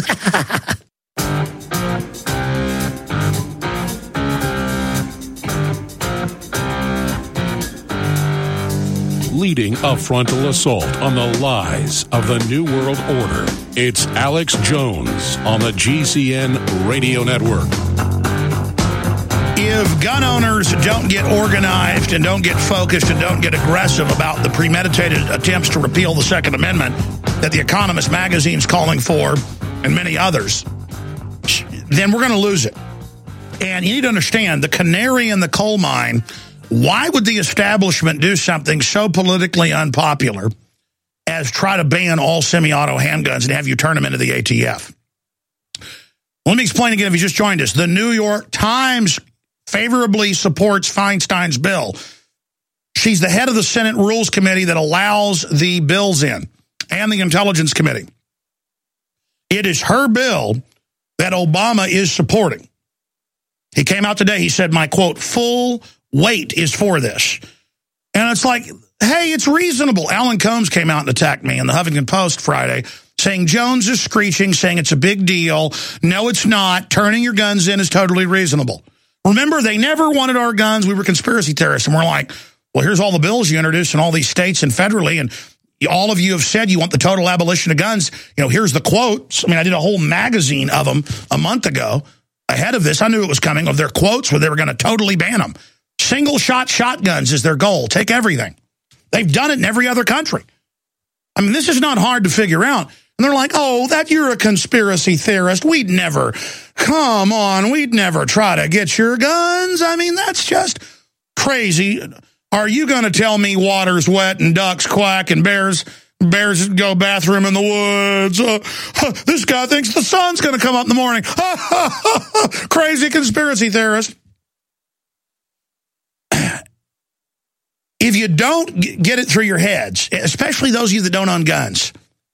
Leading a frontal assault on the lies of the New World Order. It's Alex Jones on the GCN Radio Network. If gun owners don't get organized and don't get focused and don't get aggressive about the premeditated attempts to repeal the Second Amendment that The Economist magazine's calling for and many others, then we're going to lose it. And you need to understand, the canary in the coal mine, why would the establishment do something so politically unpopular as try to ban all semi-auto handguns and have you turn them into the ATF? Let me explain again if you just joined us. The New York Times favorably supports Feinstein's bill. She's the head of the Senate Rules Committee that allows the bills in, and the Intelligence Committee. It is her bill that Obama is supporting. He came out today, he said, my, quote, full weight is for this. And it's like, hey, it's reasonable. Alan Combs came out and attacked me in the Huffington Post Friday, saying Jones is screeching, saying it's a big deal. No, it's not. Turning your guns in is totally reasonable. Remember, they never wanted our guns. We were conspiracy terrorists. And we're like, well, here's all the bills you introduced in all these states and federally. And all of you have said you want the total abolition of guns. You know, here's the quotes. I mean, I did a whole magazine of them a month ago. Ahead of this, I knew it was coming, of their quotes where they were going to totally ban them. Single-shot shotguns is their goal. Take everything. They've done it in every other country. I mean, this is not hard to figure out. And they're like, oh, that you're a conspiracy theorist. We'd never try to get your guns. I mean, that's just crazy. Are you going to tell me water's wet and ducks quack and bears go bathroom in the woods? This guy thinks the sun's going to come up in the morning. Crazy conspiracy theorist. If you don't get it through your heads, especially those of you that don't own guns,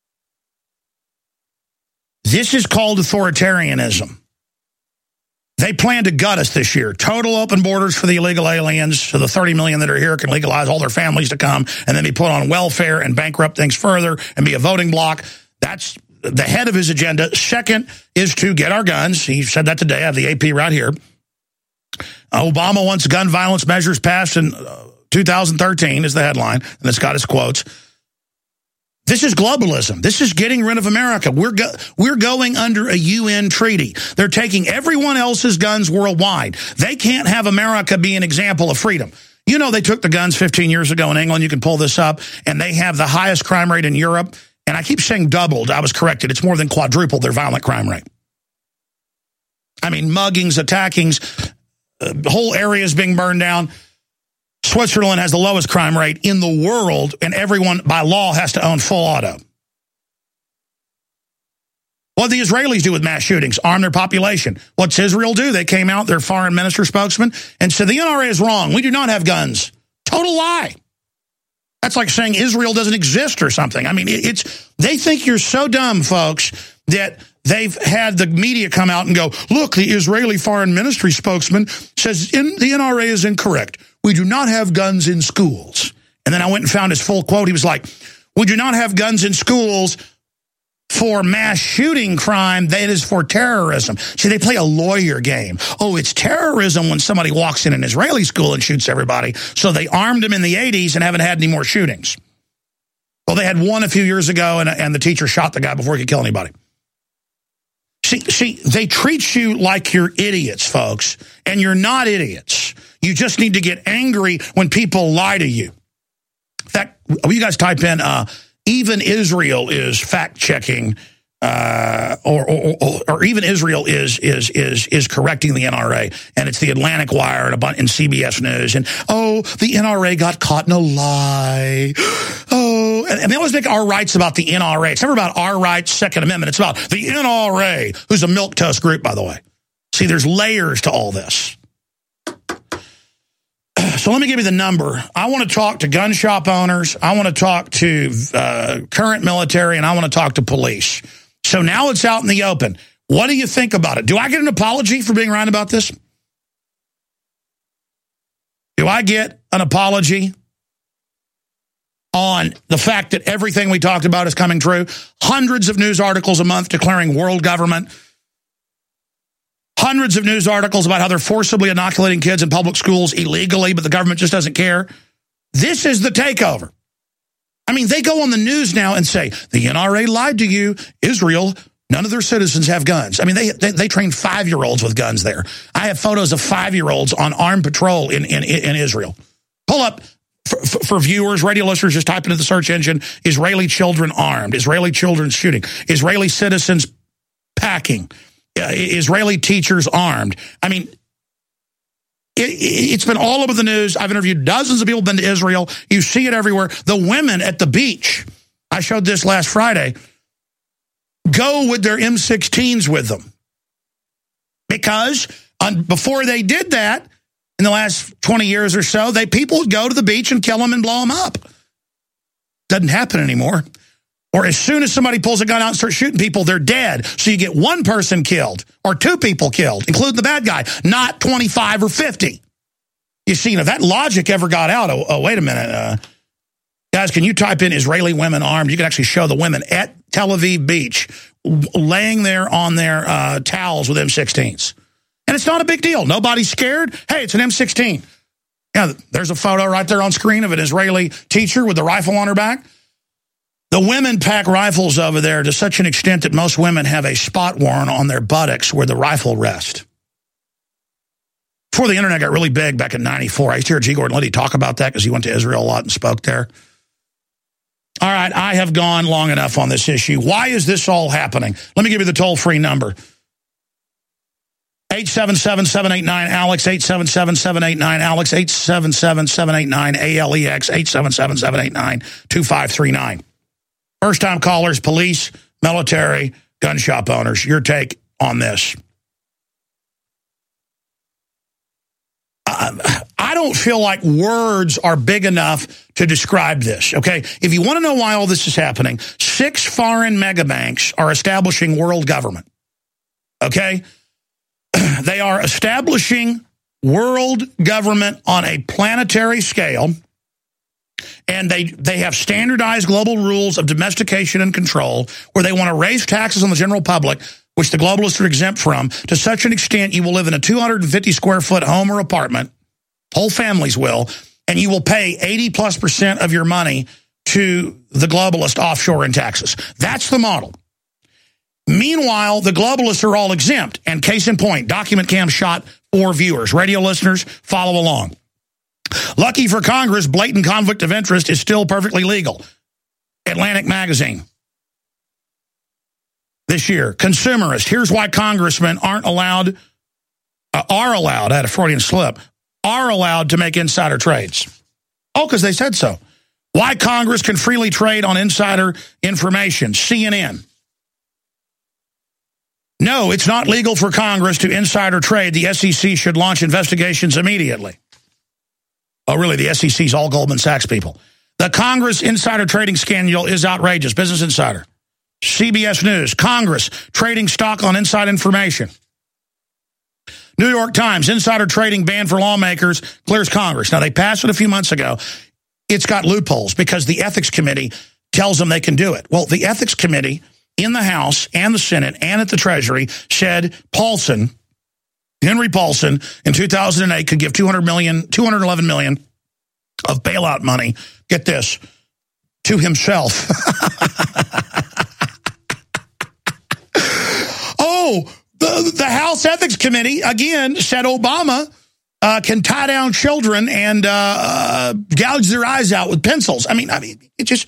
this is called authoritarianism. They plan to gut us this year. Total open borders for the illegal aliens, so the 30 million that are here can legalize all their families to come and then be put on welfare and bankrupt things further and be a voting bloc. That's the head of his agenda. Second is to get our guns. He said that today. I have the AP right here. Obama wants gun violence measures passed in 2013 is the headline, and it's got his quotes. This is globalism. This is getting rid of America. We're going under a UN treaty. They're taking everyone else's guns worldwide. They can't have America be an example of freedom. You know, they took the guns 15 years ago in England. You can pull this up. And they have the highest crime rate in Europe. And I keep saying doubled. I was corrected. It's more than quadrupled their violent crime rate. I mean, muggings, attackings, whole areas being burned down. Switzerland has the lowest crime rate in the world, and everyone by law has to own full auto. What do the Israelis do with mass shootings? Arm their population. What's Israel do? They came out, their foreign minister spokesman, and said the NRA is wrong. We do not have guns. Total lie. That's like saying Israel doesn't exist or something. I mean, they think you're so dumb, folks, that they've had the media come out and go, look, the Israeli foreign ministry spokesman says the NRA is incorrect. We do not have guns in schools. And then I went and found his full quote. He was like, we do not have guns in schools for mass shooting crime. That is for terrorism. See, they play a lawyer game. Oh, it's terrorism when somebody walks in an Israeli school and shoots everybody. So they armed them in the 80s and haven't had any more shootings. Well, they had one a few years ago, and the teacher shot the guy before he could kill anybody. See, they treat you like you're idiots, folks, and you're not idiots. You just need to get angry when people lie to you. In fact, will you guys type in, even Israel is fact-checking, or even Israel is correcting the NRA, and it's the Atlantic Wire and CBS News, and, oh, the NRA got caught in a lie. Oh, and they always make our rights about the NRA. It's never about our rights, Second Amendment. It's about the NRA, who's a milquetoast group, by the way. See, there's layers to all this. So let me give you the number. I want to talk to gun shop owners. I want to talk to current military, and I want to talk to police. So now it's out in the open. What do you think about it? Do I get an apology for being right about this? Do I get an apology on the fact that everything we talked about is coming true? Hundreds of news articles a month declaring world government. Hundreds of news articles about how they're forcibly inoculating kids in public schools illegally, but the government just doesn't care. This is the takeover. I mean, they go on the news now and say, the NRA lied to you. Israel None of their citizens have guns. I mean, they train 5-year-olds with guns there. I have photos of 5-year-olds on armed patrol in Israel. Pull up, for viewers, radio listeners, just type into the search engine, Israeli children armed, Israeli children shooting, Israeli citizens packing, Israeli teachers armed. I mean, it's been all over the news. I've interviewed dozens of people been to Israel. You see it everywhere. The women at the beach, I showed this last Friday, go with their M16s with them. Because before they did that, in the last 20 years or so, people would go to the beach and kill them and blow them up. Doesn't happen anymore. Or as soon as somebody pulls a gun out and starts shooting people, they're dead. So you get one person killed or 2 people killed, including the bad guy, not 25 or 50. You see, if that logic ever got out, wait a minute. Guys, can you type in Israeli women armed? You can actually show the women at Tel Aviv Beach laying there on their towels with M16s. And it's not a big deal. Nobody's scared. Hey, it's an M16. Yeah, there's a photo right there on screen of an Israeli teacher with the rifle on her back. The women pack rifles over there to such an extent that most women have a spot worn on their buttocks where the rifle rests. Before the internet got really big back in '94, I used to hear G. Gordon Liddy talk about that because he went to Israel a lot and spoke there. All right, I have gone long enough on this issue. Why is this all happening? Let me give you the toll-free number. 877-789-ALEX, 877-789-ALEX, 877-789-ALEX, 877-789-2539. First-time callers, police, military, gun shop owners. Your take on this. I don't feel like words are big enough to describe this, okay? If you want to know why all this is happening, 6 foreign megabanks are establishing world government, okay? They are establishing world government on a planetary scale, and they have standardized global rules of domestication and control where they want to raise taxes on the general public, which the globalists are exempt from, to such an extent you will live in a 250-square-foot home or apartment, whole families will, and you will pay 80+% of your money to the globalist offshore in taxes. That's the model. Meanwhile, the globalists are all exempt. And case in point, Document Cam shot 4 viewers. Radio listeners, follow along. Lucky for Congress, blatant conflict of interest is still perfectly legal. Atlantic Magazine. This year, Consumerist. Here's why congressmen are allowed, I had a Freudian slip, are allowed to make insider trades. Oh, because they said so. Why Congress can freely trade on insider information. CNN. No, it's not legal for Congress to insider trade. The SEC should launch investigations immediately. Oh, really? The SEC's all Goldman Sachs people. The Congress insider trading scandal is outrageous. Business Insider. CBS News. Congress trading stock on inside information. New York Times. Insider trading ban for lawmakers clears Congress. Now, they passed it a few months ago. It's got loopholes because the Ethics Committee tells them they can do it. Well, the Ethics Committee in the House and the Senate and at the Treasury said Henry Paulson, in 2008 could give $211 million of bailout money, get this, to himself. The House Ethics Committee, again, said Obama can tie down children and gouge their eyes out with pencils. I mean, it just...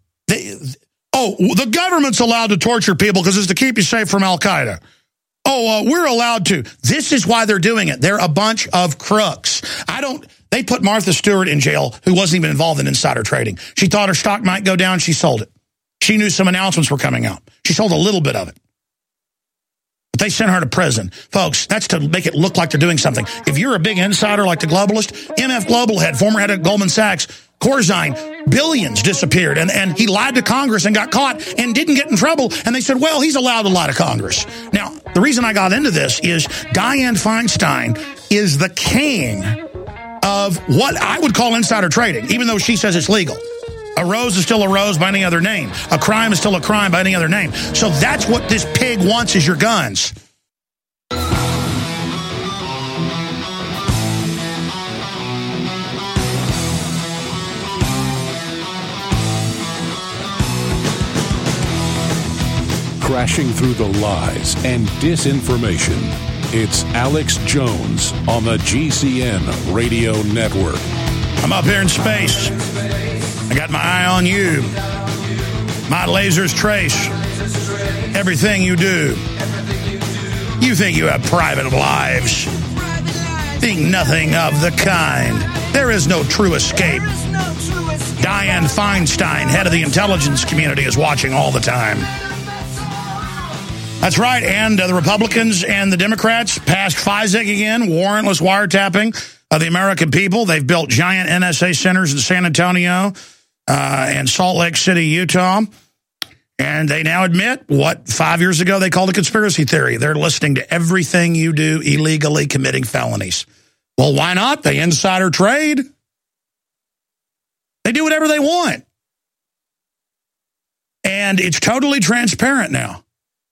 the government's allowed to torture people because it's to keep you safe from Al-Qaeda. We're allowed to. This is why they're doing it. They're a bunch of crooks. They put Martha Stewart in jail, who wasn't even involved in insider trading. She thought her stock might go down. She sold it. She knew some announcements were coming out. She sold a little bit of it. But they sent her to prison. Folks, that's to make it look like they're doing something. If you're a big insider like the globalist, MF Global head, former head of Goldman Sachs, Corzine, billions disappeared, and he lied to Congress and got caught and didn't get in trouble. And they said, well, he's allowed to lie to Congress. Now, the reason I got into this is Dianne Feinstein is the king of what I would call insider trading, even though she says it's legal. A rose is still a rose by any other name. A crime is still a crime by any other name. So that's what this pig wants, is your guns. crashing through the lies and disinformation. It's Alex Jones on the GCN Radio Network. I'm up here in space. I got my eye on you. My lasers trace everything you do. You think you have private lives. Think nothing of the kind. There is no true escape. Dianne Feinstein, head of the intelligence community, is watching all the time. That's right, and the Republicans and the Democrats passed FISA again, warrantless wiretapping of the American people. They've built giant NSA centers in San Antonio and Salt Lake City, Utah. And they now admit what 5 years ago they called a conspiracy theory. They're listening to everything you do illegally, committing felonies. Well, why not? They insider trade. They do whatever they want. And it's totally transparent now.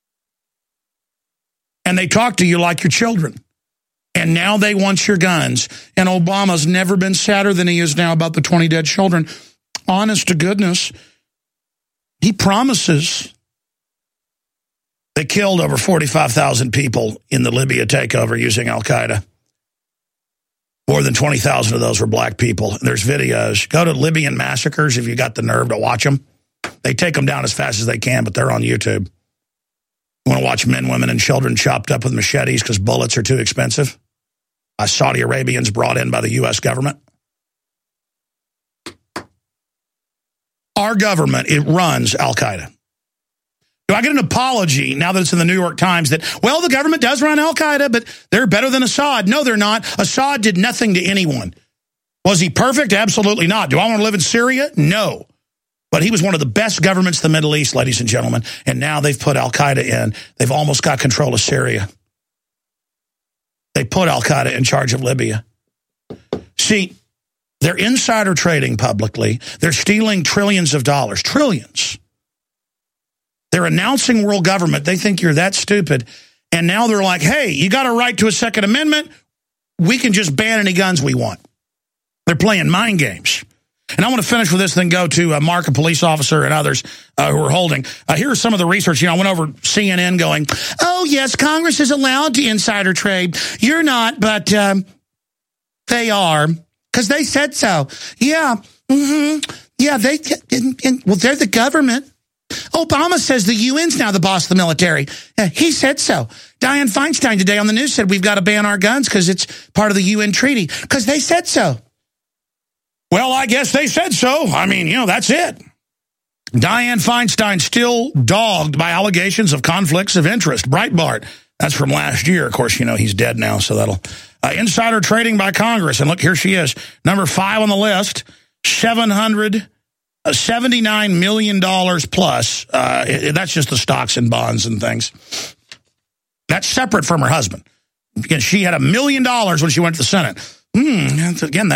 And they talk to you like your children. And now they want your guns. And Obama's never been sadder than he is now about the 20 dead children. Honest to goodness, he promises. They killed over 45,000 people in the Libya takeover using al-Qaeda. More than 20,000 of those were black people. There's videos. Go to Libyan massacres if you got the nerve to watch them. They take them down as fast as they can, but they're on YouTube. You want to watch men, women, and children chopped up with machetes because bullets are too expensive? By Saudi Arabians brought in by the U.S. government. Our government, it runs al-Qaeda. Do I get an apology now that it's in the New York Times that, well, the government does run al-Qaeda, but they're better than Assad? No, they're not. Assad did nothing to anyone. Was he perfect? Absolutely not. Do I want to live in Syria? No. But he was one of the best governments in the Middle East, ladies and gentlemen, and now they've put al-Qaeda in. They've almost got control of Syria. They put al-Qaeda in charge of Libya. See, they're insider trading publicly. They're stealing trillions of dollars. Trillions. They're announcing world government. They think you're that stupid. And now they're like, hey, you got a right to a Second Amendment. We can just ban any guns we want. They're playing mind games. And I want to finish with this, then go to Mark, a police officer, and others who are holding. Here's some of the research. I went over CNN going, oh, yes, Congress is allowed to insider trade. You're not, but they are, because they said so. Yeah. Yeah, well, they're the government. Obama says the UN's now the boss of the military. He said so. Dianne Feinstein today on the news said we've got to ban our guns because it's part of the UN treaty, because they said so. Well, I guess they said so. I mean, that's it. Dianne Feinstein still dogged by allegations of conflicts of interest. Breitbart, that's from last year. Of course, he's dead now, so that'll... insider trading by Congress. And look, here she is. Number 5 on the list, $79 million plus. That's just the stocks and bonds and things. That's separate from her husband. Again, she had $1 million when she went to the Senate. Again,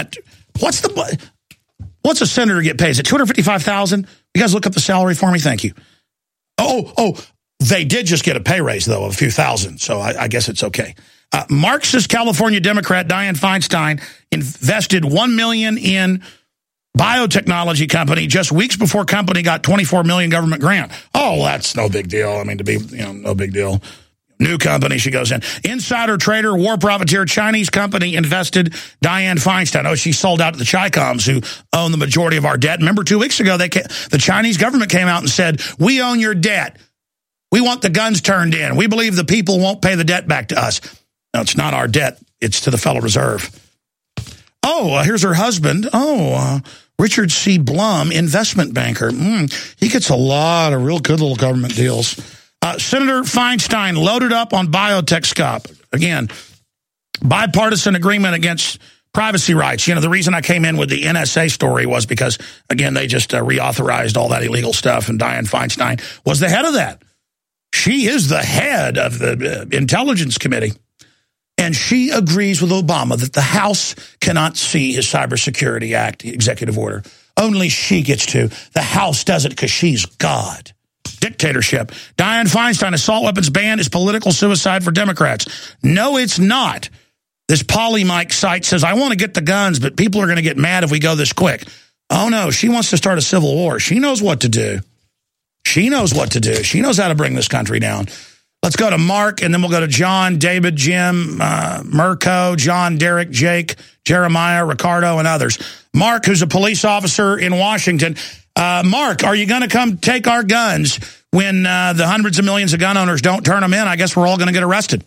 what's a senator get paid? Is it $255,000? You guys look up the salary for me? Thank you. Oh, they did just get a pay raise, though, of a few thousand, so I guess it's okay. Marxist California Democrat Dianne Feinstein invested $1 million in biotechnology company just weeks before company got $24 million government grant. Oh, that's no big deal. I mean, to be, no big deal. New company she goes in. Insider trader, war profiteer, Chinese company invested Dianne Feinstein. Oh, she sold out to the Chicoms, who own the majority of our debt. Remember 2 weeks ago, the Chinese government came out and said, we own your debt. We want the guns turned in. We believe the people won't pay the debt back to us. No, it's not our debt. It's to the Federal Reserve. Oh, here's her husband. Richard C. Blum, investment banker. He gets a lot of real good little government deals. Senator Feinstein loaded up on biotech stock. Again, bipartisan agreement against privacy rights. The reason I came in with the NSA story was because, again, they just reauthorized all that illegal stuff, and Dianne Feinstein was the head of that. She is the head of the Intelligence Committee. And she agrees with Obama that the House cannot see his Cybersecurity Act executive order. Only she gets to. The House does it because she's God. Dictatorship. Dianne Feinstein, assault weapons ban is political suicide for Democrats. No, it's not. This Polymike site says, I want to get the guns, but people are going to get mad if we go this quick. Oh, no, she wants to start a civil war. She knows what to do. She knows what to do. She knows how to bring this country down. Let's go to Mark, and then we'll go to John, David, Jim, Mirko, John, Derek, Jake, Jeremiah, Ricardo, and others. Mark, who's a police officer in Washington. Mark, are you going to come take our guns when the hundreds of millions of gun owners don't turn them in? I guess we're all going to get arrested.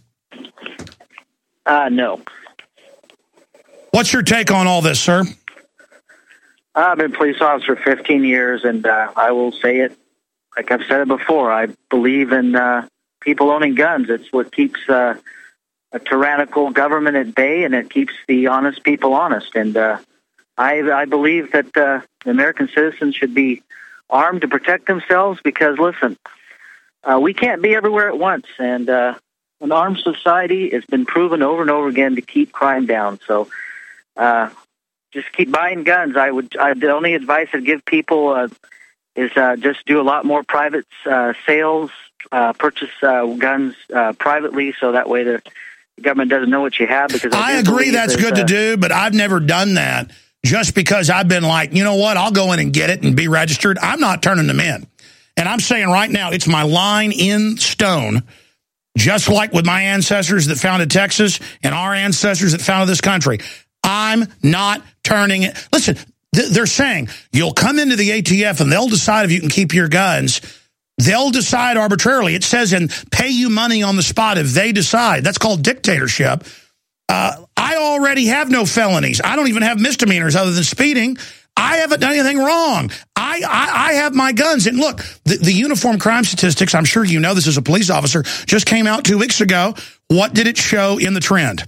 No. What's your take on all this, sir? I've been a police officer for 15 years, and I will say it like I've said it before. I believe in people owning guns. It's what keeps a tyrannical government at bay, and it keeps the honest people honest. And I believe that the American citizens should be armed to protect themselves because, listen, we can't be everywhere at once. And an armed society has been proven over and over again to keep crime down. So just keep buying guns. The only advice I'd give people is just do a lot more private sales, purchase guns privately, so that way the government doesn't know what you have. Because I agree that's good to do, but I've never done that just because I've been like, you know what, I'll go in and get it and be registered. I'm not turning them in. And I'm saying right now, it's my line in stone, just like with my ancestors that founded Texas and our ancestors that founded this country. I'm not turning it. Listen, they're saying you'll come into the ATF and they'll decide if you can keep your guns. They'll decide arbitrarily. It says and pay you money on the spot if they decide. That's called dictatorship. I already have no felonies. I don't even have misdemeanors other than speeding. I haven't done anything wrong. I have my guns. And look, the uniform crime statistics, I'm sure you know this as a police officer, just came out 2 weeks ago. What did it show in the trend?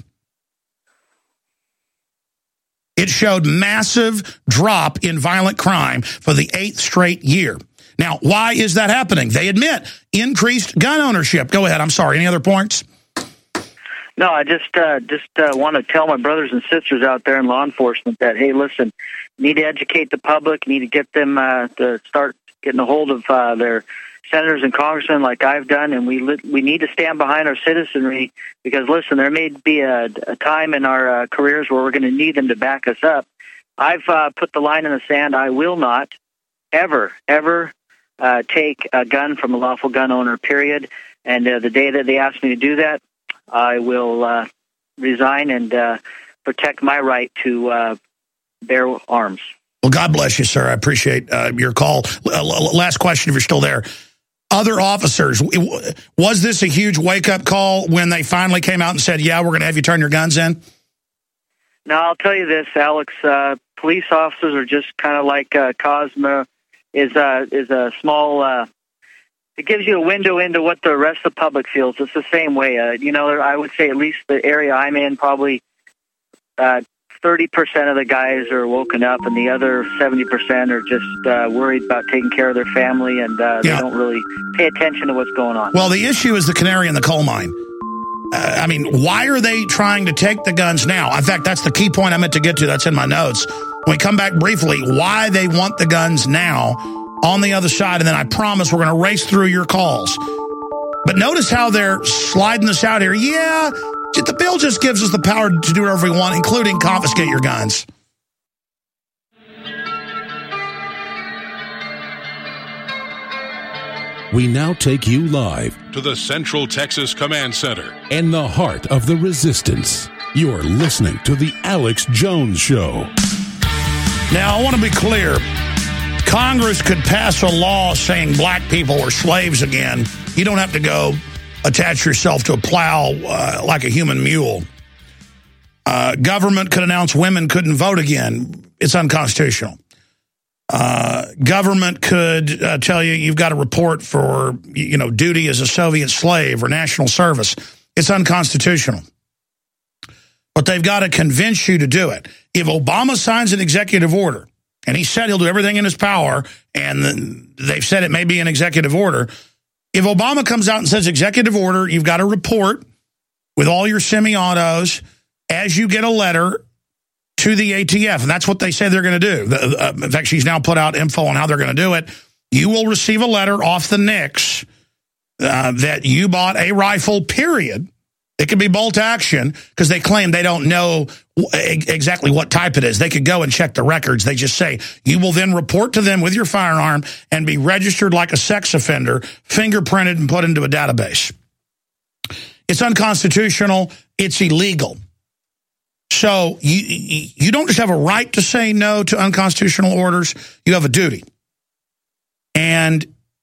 It showed massive drop in violent crime for the 8th straight year. Now, why is that happening? They admit increased gun ownership. Go ahead. I'm sorry. Any other points? No, I just want to tell my brothers and sisters out there in law enforcement that, hey, listen, you need to educate the public, you need to get them to start getting a hold of their senators and congressmen like I've done, and we need to stand behind our citizenry because, listen, there may be a time in our careers where we're going to need them to back us up. I've put the line in the sand. I will not ever take a gun from a lawful gun owner, period. And the day that they ask me to do that, I will resign and protect my right to bear arms. Well, God bless you, sir. I appreciate your call. Last question, if you're still there. Other officers, was this a huge wake-up call when they finally came out and said, yeah, we're going to have you turn your guns in? No, I'll tell you this, Alex. Police officers are just kind of like Cosmo is a small... it gives you a window into what the rest of the public feels. It's the same way. I would say at least the area I'm in, probably 30% of the guys are woken up, and the other 70% are just worried about taking care of their family, and they don't really pay attention to what's going on. Well, the issue is the canary in the coal mine. Why are they trying to take the guns now? In fact, that's the key point I meant to get to. That's in my notes. When we come back briefly, why they want the guns now on the other side, and then I promise we're going to race through your calls. But notice how they're sliding this out here. Yeah, the bill just gives us the power to do whatever we want, including confiscate your guns. We now take you live to the Central Texas Command Center in the heart of the resistance. You're listening to The Alex Jones Show. Now, I want to be clear. Congress could pass a law saying black people are slaves again. You don't have to go attach yourself to a plow like a human mule. Government could announce women couldn't vote again. It's unconstitutional. Government could tell you you've got to report for duty as a Soviet slave or national service. It's unconstitutional. But they've got to convince you to do it. If Obama signs an executive order, and he said he'll do everything in his power, and they've said it may be an executive order. If Obama comes out and says executive order, you've got to report with all your semi-autos as you get a letter to the ATF. And that's what they say they're going to do. In fact, she's now put out info on how they're going to do it. You will receive a letter off the NICS that you bought a rifle, period, It could be bolt action because they claim they don't know exactly what type it is. They could go and check the records. They just say, you will then report to them with your firearm and be registered like a sex offender, fingerprinted and put into a database. It's unconstitutional. It's illegal. So you don't just have a right to say no to unconstitutional orders. You have a duty. And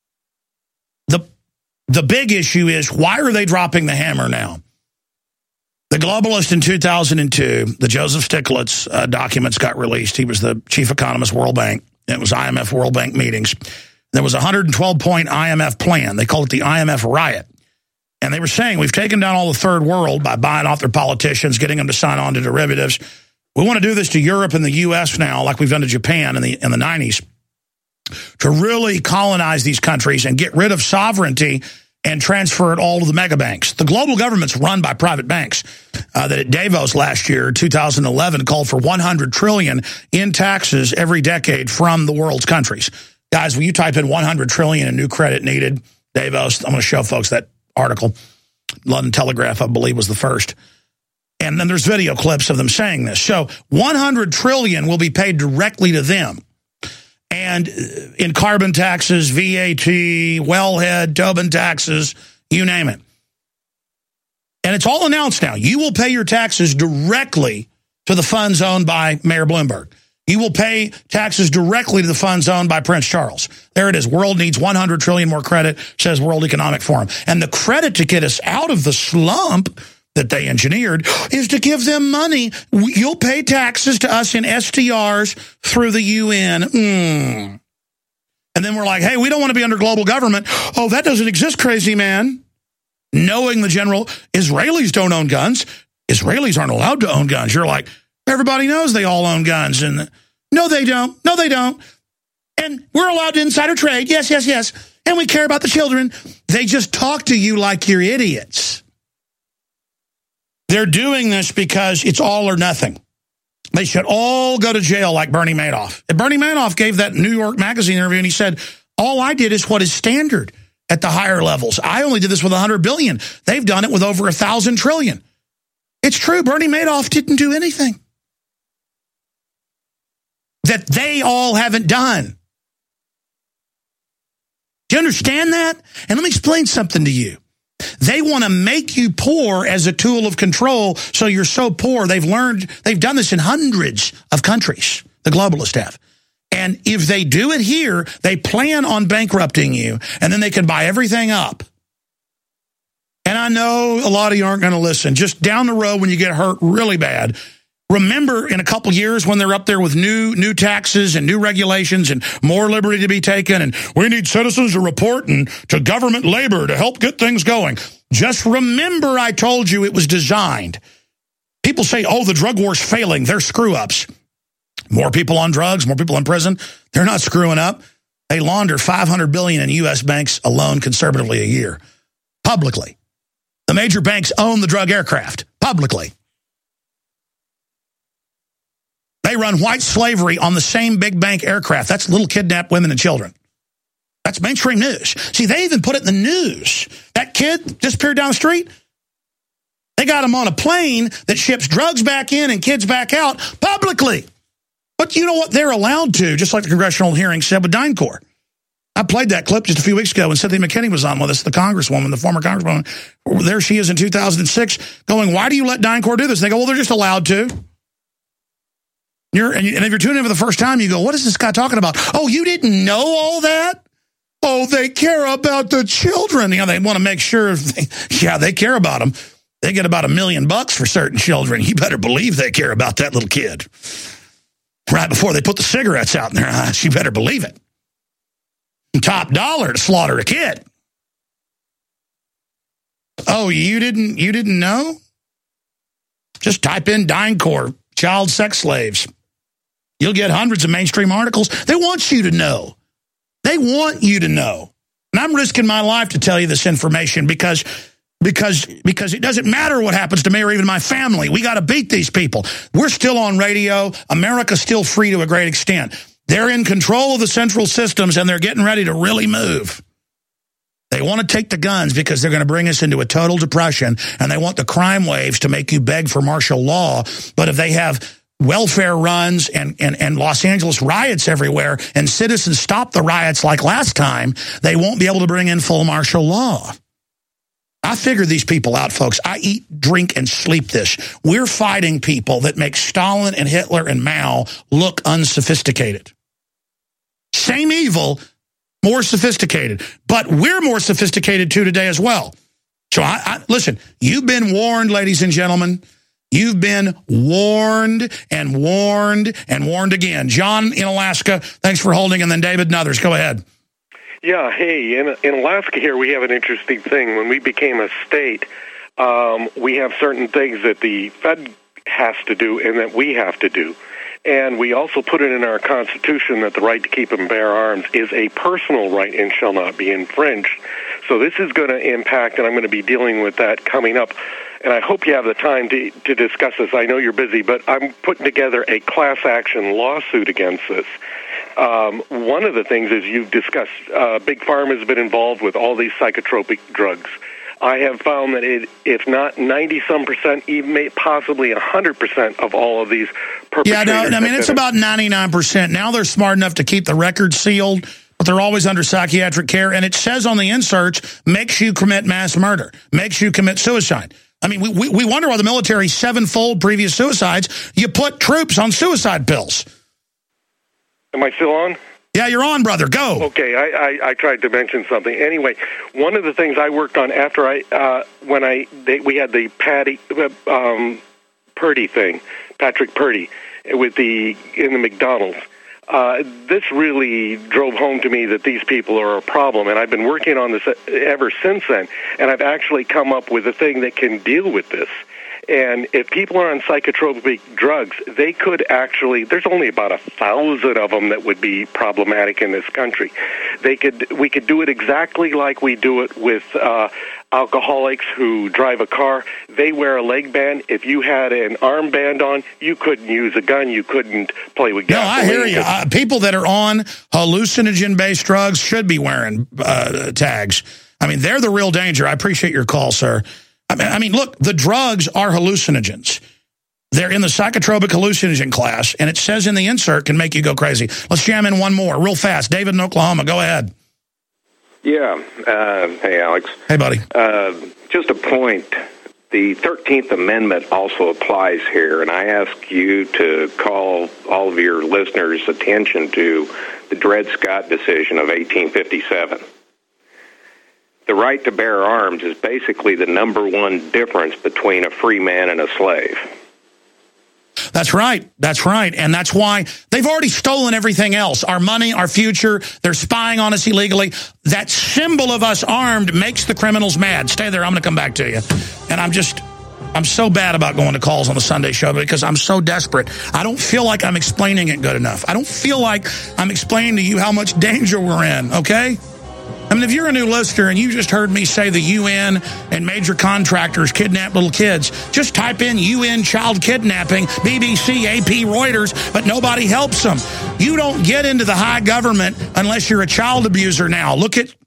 the big issue is, why are they dropping the hammer now? The globalist in 2002, the Joseph Stiglitz documents got released. He was the chief economist, World Bank. It was IMF World Bank meetings. There was a 112-point IMF plan. They called it the IMF riot. And they were saying, we've taken down all the third world by buying off their politicians, getting them to sign on to derivatives. We want to do this to Europe and the U.S. now, like we've done to Japan in the 90s, to really colonize these countries and get rid of sovereignty and transfer it all to the mega banks. The global government's run by private banks that at Davos last year, 2011, called for $100 trillion in taxes every decade from the world's countries. Guys, will you type in $100 trillion in new credit needed? Davos, I'm going to show folks that article. London Telegraph, I believe, was the first. And then there's video clips of them saying this. So $100 trillion will be paid directly to them. And in carbon taxes, VAT, wellhead, Tobin taxes, you name it. And it's all announced now. You will pay your taxes directly to the funds owned by Mayor Bloomberg. You will pay taxes directly to the funds owned by Prince Charles. There it is. World needs $100 trillion more credit, says World Economic Forum. And the credit to get us out of the slump that they engineered is to give them money. You'll pay taxes to us in STRs through the UN. And then we're like, hey, we don't want to be under global government. Oh, that doesn't exist, crazy man. Knowing the general, Israelis don't own guns. Israelis aren't allowed to own guns. You're like, everybody knows they all own guns. And no, they don't. No, they don't. And we're allowed to insider trade. Yes, yes, yes. And we care about the children. They just talk to you like you're idiots. They're doing this because it's all or nothing. They should all go to jail like Bernie Madoff. And Bernie Madoff gave that New York Magazine interview and he said, all I did is what is standard at the higher levels. I only did this with $100 billion. They've done it with over 1,000 trillion. It's true. Bernie Madoff didn't do anything that they all haven't done. Do you understand that? And let me explain something to you. They want to make you poor as a tool of control, so you're so poor. They've done this in hundreds of countries, the globalists have. And if they do it here, they plan on bankrupting you, and then they can buy everything up. And I know a lot of you aren't going to listen. Just down the road when you get hurt really bad, remember in a couple years when they're up there with new taxes and new regulations and more liberty to be taken, and we need citizens to report and to government labor to help get things going. Just remember I told you it was designed. People say, oh, the drug war's failing. They're screw-ups. More people on drugs, more people in prison. They're not screwing up. They launder $500 billion in U.S. banks alone conservatively a year, publicly. The major banks own the drug aircraft, publicly. They run white slavery on the same big bank aircraft. That's little kidnapped women and children. That's mainstream news. See, they even put it in the news. That kid disappeared down the street. They got him on a plane that ships drugs back in and kids back out publicly. But you know what? They're allowed to, just like the congressional hearing said with DynCorp. I played that clip just a few weeks ago when Cynthia McKinney was on with us, the congresswoman, the former congresswoman. There she is in 2006 going, why do you let DynCorp do this? And they go, well, they're just allowed to. And if you're tuning in for the first time, you go, what is this guy talking about? Oh, you didn't know all that? Oh, they care about the children. You know, they want to make sure, they care about them. They get about $1 million for certain children. You better believe they care about that little kid. Right before they put the cigarettes out in their eyes, you better believe it. Top dollar to slaughter a kid. Oh, you didn't know? Just type in DynCorp, child sex slaves. You'll get hundreds of mainstream articles. They want you to know. They want you to know. And I'm risking my life to tell you this information because it doesn't matter what happens to me or even my family. We got to beat these people. We're still on radio. America's still free to a great extent. They're in control of the central systems, and they're getting ready to really move. They want to take the guns because they're going to bring us into a total depression, and they want the crime waves to make you beg for martial law. But if they have welfare runs and Los Angeles riots everywhere and citizens stop the riots like last time, they won't be able to bring in full martial law. I figured these people out, folks. I eat, drink, and sleep this. We're fighting people that make Stalin and Hitler and Mao look unsophisticated. Same evil, more sophisticated. But we're more sophisticated, too, today as well. So, listen, you've been warned, ladies and gentlemen. You've been warned and warned and warned again. John in Alaska, thanks for holding, and then David and others. Go ahead. Yeah, hey, in Alaska here, we have an interesting thing. When we became a state, we have certain things that the Fed has to do and that we have to do. And we also put it in our Constitution that the right to keep and bear arms is a personal right and shall not be infringed. So this is going to impact, and I'm going to be dealing with that coming up. And I hope you have the time to discuss this. I know you're busy, but I'm putting together a class action lawsuit against this. One of the things is you've discussed, Big Pharma has been involved with all these psychotropic drugs. I have found that if not 90-some%, even possibly 100% of all of these perpetrators. Yeah, no, I mean, it's about 99%. Now they're smart enough to keep the records sealed, but they're always under psychiatric care. And it says on the inserts, makes you commit mass murder, makes you commit suicide. I mean, we wonder why the military sevenfold previous suicides. You put troops on suicide pills. Am I still on? Yeah, you're on, brother. Go. Okay, I tried to mention something. Anyway, one of the things I worked on after we had the Purdy thing, Patrick Purdy, in the McDonald's. This really drove home to me that these people are a problem, and I've been working on this ever since then, and I've actually come up with a thing that can deal with this. And if people are on psychotropic drugs, they could actually, there's only about 1,000 of them that would be problematic in this country. We could do it exactly like we do it with alcoholics who drive a car. They wear a leg band. If you had an armband on, you couldn't use a gun. You couldn't play with gasoline. No, I hear you. People that are on hallucinogen-based drugs should be wearing tags. I mean, they're the real danger. I appreciate your call, sir. I mean, look, the drugs are hallucinogens. They're in the psychotropic hallucinogen class, and it says in the insert can make you go crazy. Let's jam in one more real fast. David in Oklahoma, go ahead. Yeah. Hey, Alex. Hey, buddy. Just a point. The 13th Amendment also applies here, and I ask you to call all of your listeners' attention to the Dred Scott decision of 1857. The right to bear arms is basically the number one difference between a free man and a slave. That's right. That's right. And that's why they've already stolen everything else. Our money, our future. They're spying on us illegally. That symbol of us armed makes the criminals mad. Stay there. I'm going to come back to you. And I'm so bad about going to calls on the Sunday show because I'm so desperate. I don't feel like I'm explaining it good enough. I don't feel like I'm explaining to you how much danger we're in, okay? I mean, if you're a new listener and you just heard me say the UN and major contractors kidnap little kids, just type in UN child kidnapping, BBC, AP, Reuters, but nobody helps them. You don't get into the high government unless you're a child abuser now. Look at...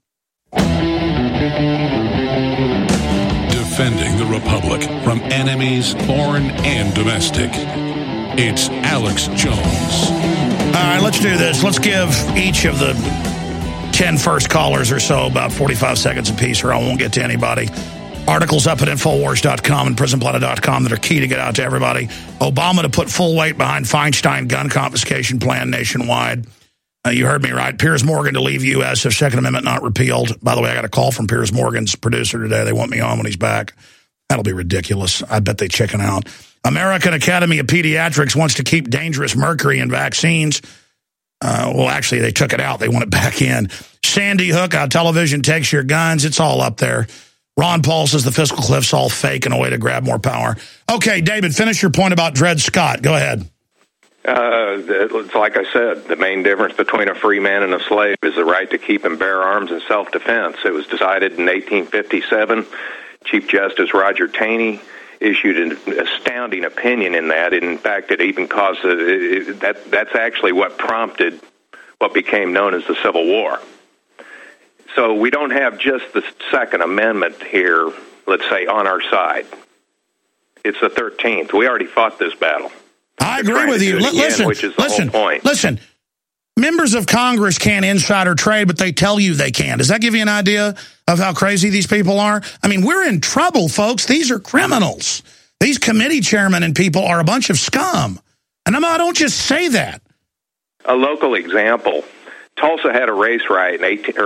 Defending the Republic from enemies, foreign and domestic. It's Alex Jones. All right, let's do this. Let's give each of the 10 first callers or so about 45 seconds apiece, or I won't get to anybody. Articles up at Infowars.com and PrisonPlanet.com that are key to get out to everybody. Obama to put full weight behind Feinstein gun confiscation plan nationwide. You heard me right. Piers Morgan to leave U.S. if Second Amendment not repealed. By the way, I got a call from Piers Morgan's producer today. They want me on when he's back. That'll be ridiculous. I bet they chicken out. American Academy of Pediatrics wants to keep dangerous mercury in vaccines. Well, actually, they took it out. They want it back in. Sandy Hook, how television takes your guns. It's all up there. Ron Paul says the fiscal cliff's all fake and a way to grab more power. Okay, David, finish your point about Dred Scott. Go ahead. It's like I said, the main difference between a free man and a slave is the right to keep and bear arms in self-defense. It was decided in 1857. Chief Justice Roger Taney issued an astounding opinion in that. In fact, it even caused that's actually what prompted what became known as the Civil War. So we don't have just the Second Amendment here, let's say, on our side. It's the 13th. We already fought this battle. I agree with you. Listen, which is the whole point. Listen, members of Congress can't insider trade, but they tell you they can. Does that give you an idea of how crazy these people are? I mean, we're in trouble, folks. These are criminals. These committee chairmen and people are a bunch of scum. And I don't just say that. A local example, Tulsa had a race riot in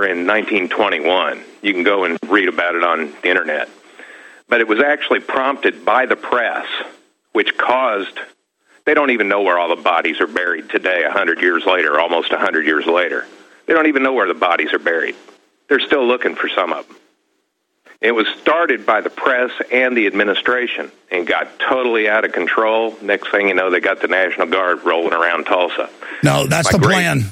1921. You can go and read about it on the internet. But it was actually prompted by the press, which caused, they don't even know where all the bodies are buried today, 100 years later, almost 100 years later. They don't even know where the bodies are buried. They're still looking for some of them. It was started by the press and the administration and got totally out of control. Next thing you know, they got the National Guard rolling around Tulsa. No, that's the plan.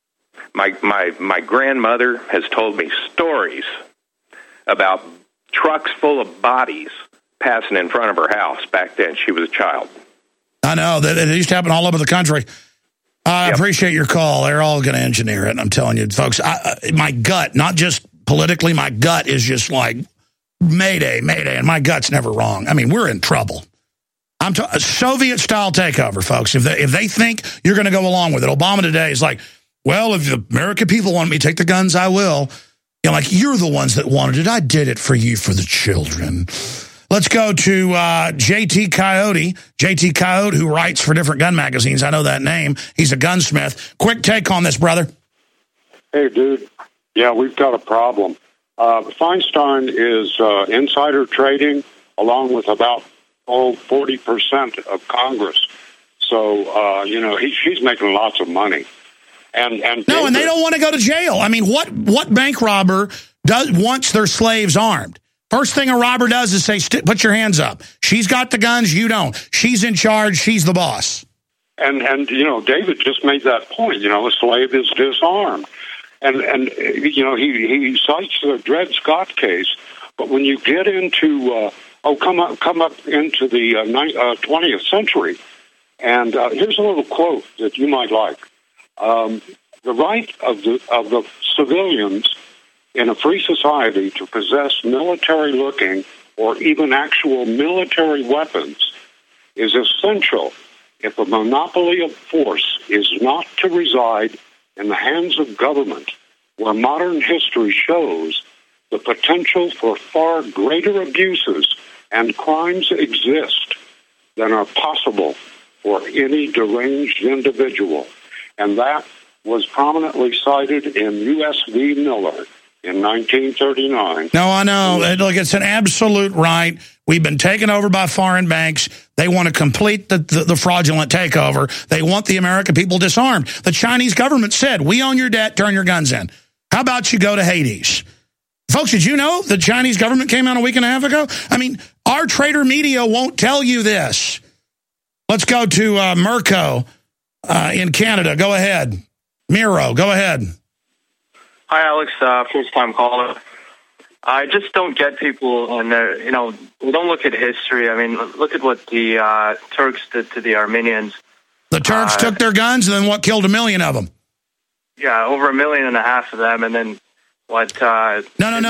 My grandmother has told me stories about trucks full of bodies passing in front of her house back then. She was a child. I know that it used to happen all over the country. I appreciate your call. They're all going to engineer it. I'm telling you, folks, my gut, not just politically, my gut is just like, Mayday, Mayday, and my gut's never wrong. I mean, we're in trouble. A Soviet-style takeover, folks. If they think you're going to go along with it, Obama today is like, well, if the American people want me to take the guns, I will. You're the ones that wanted it. I did it for you, for the children. Let's go to JT Coyote. JT Coyote, who writes for different gun magazines. I know that name. He's a gunsmith. Quick take on this, brother. Hey, dude. Yeah, we've got a problem. Feinstein is insider trading along with about 40% of Congress. So, she's making lots of money. And they don't want to go to jail. I mean, what bank robber wants their slaves armed? First thing a robber does is say, put your hands up. She's got the guns, you don't. She's in charge, she's the boss. And David just made that point. A slave is disarmed. And he cites the Dred Scott case, but when you get into come up into the 20th century, and here's a little quote that you might like: the right of the civilians in a free society to possess military-looking or even actual military weapons is essential if a monopoly of force is not to reside in the hands of government, where modern history shows the potential for far greater abuses and crimes exist than are possible for any deranged individual. And that was prominently cited in U.S. v. Miller in 1939. No, I know. Look, it's an absolute right. We've been taken over by foreign banks. They want to complete the fraudulent takeover. They want the American people disarmed. The Chinese government said, we own your debt, turn your guns in. How about you go to Hades? Folks, did you know the Chinese government came out a week and a half ago? I mean, our trader media won't tell you this. Let's go to Mirko in Canada. Go ahead. Miro, go ahead. Hi, Alex. First-time caller. I just don't get people, and we don't look at history. I mean, look at what the Turks did to the Armenians. The Turks took their guns, and then what, killed 1 million of them? Yeah, over 1.5 million of them, and then what? No.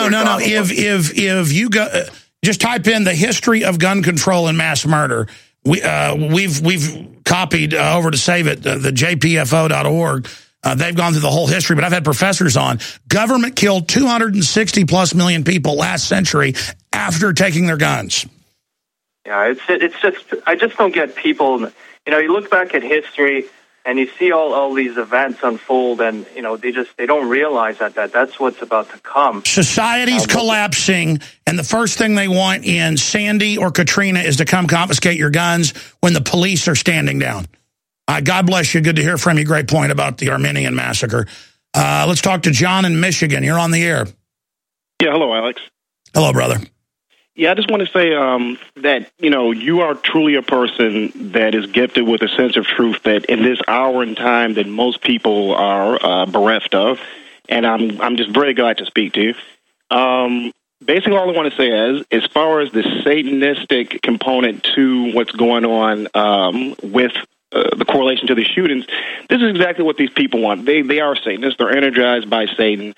If you go, just type in the history of gun control and mass murder. We've copied over to save it the jpfo.org. They've gone through the whole history, but I've had professors on. Government killed 260+ million people last century after taking their guns. Yeah, it's just I just don't get people. You look back at history and you see all these events unfold, and they don't realize that's what's about to come. Society's collapsing, and the first thing they want in Sandy or Katrina is to come confiscate your guns when the police are standing down. God bless you. Good to hear from you. Great point about the Armenian massacre. Let's talk to John in Michigan. You're on the air. Yeah, hello, Alex. Hello, brother. Yeah, I just want to say that, you are truly a person that is gifted with a sense of truth that in this hour and time that most people are bereft of, and I'm just very glad to speak to you. Basically, all I want to say is, as far as the Satanistic component to what's going on with the correlation to the shootings, this is exactly what these people want. They are Satanists. They're energized by Satan.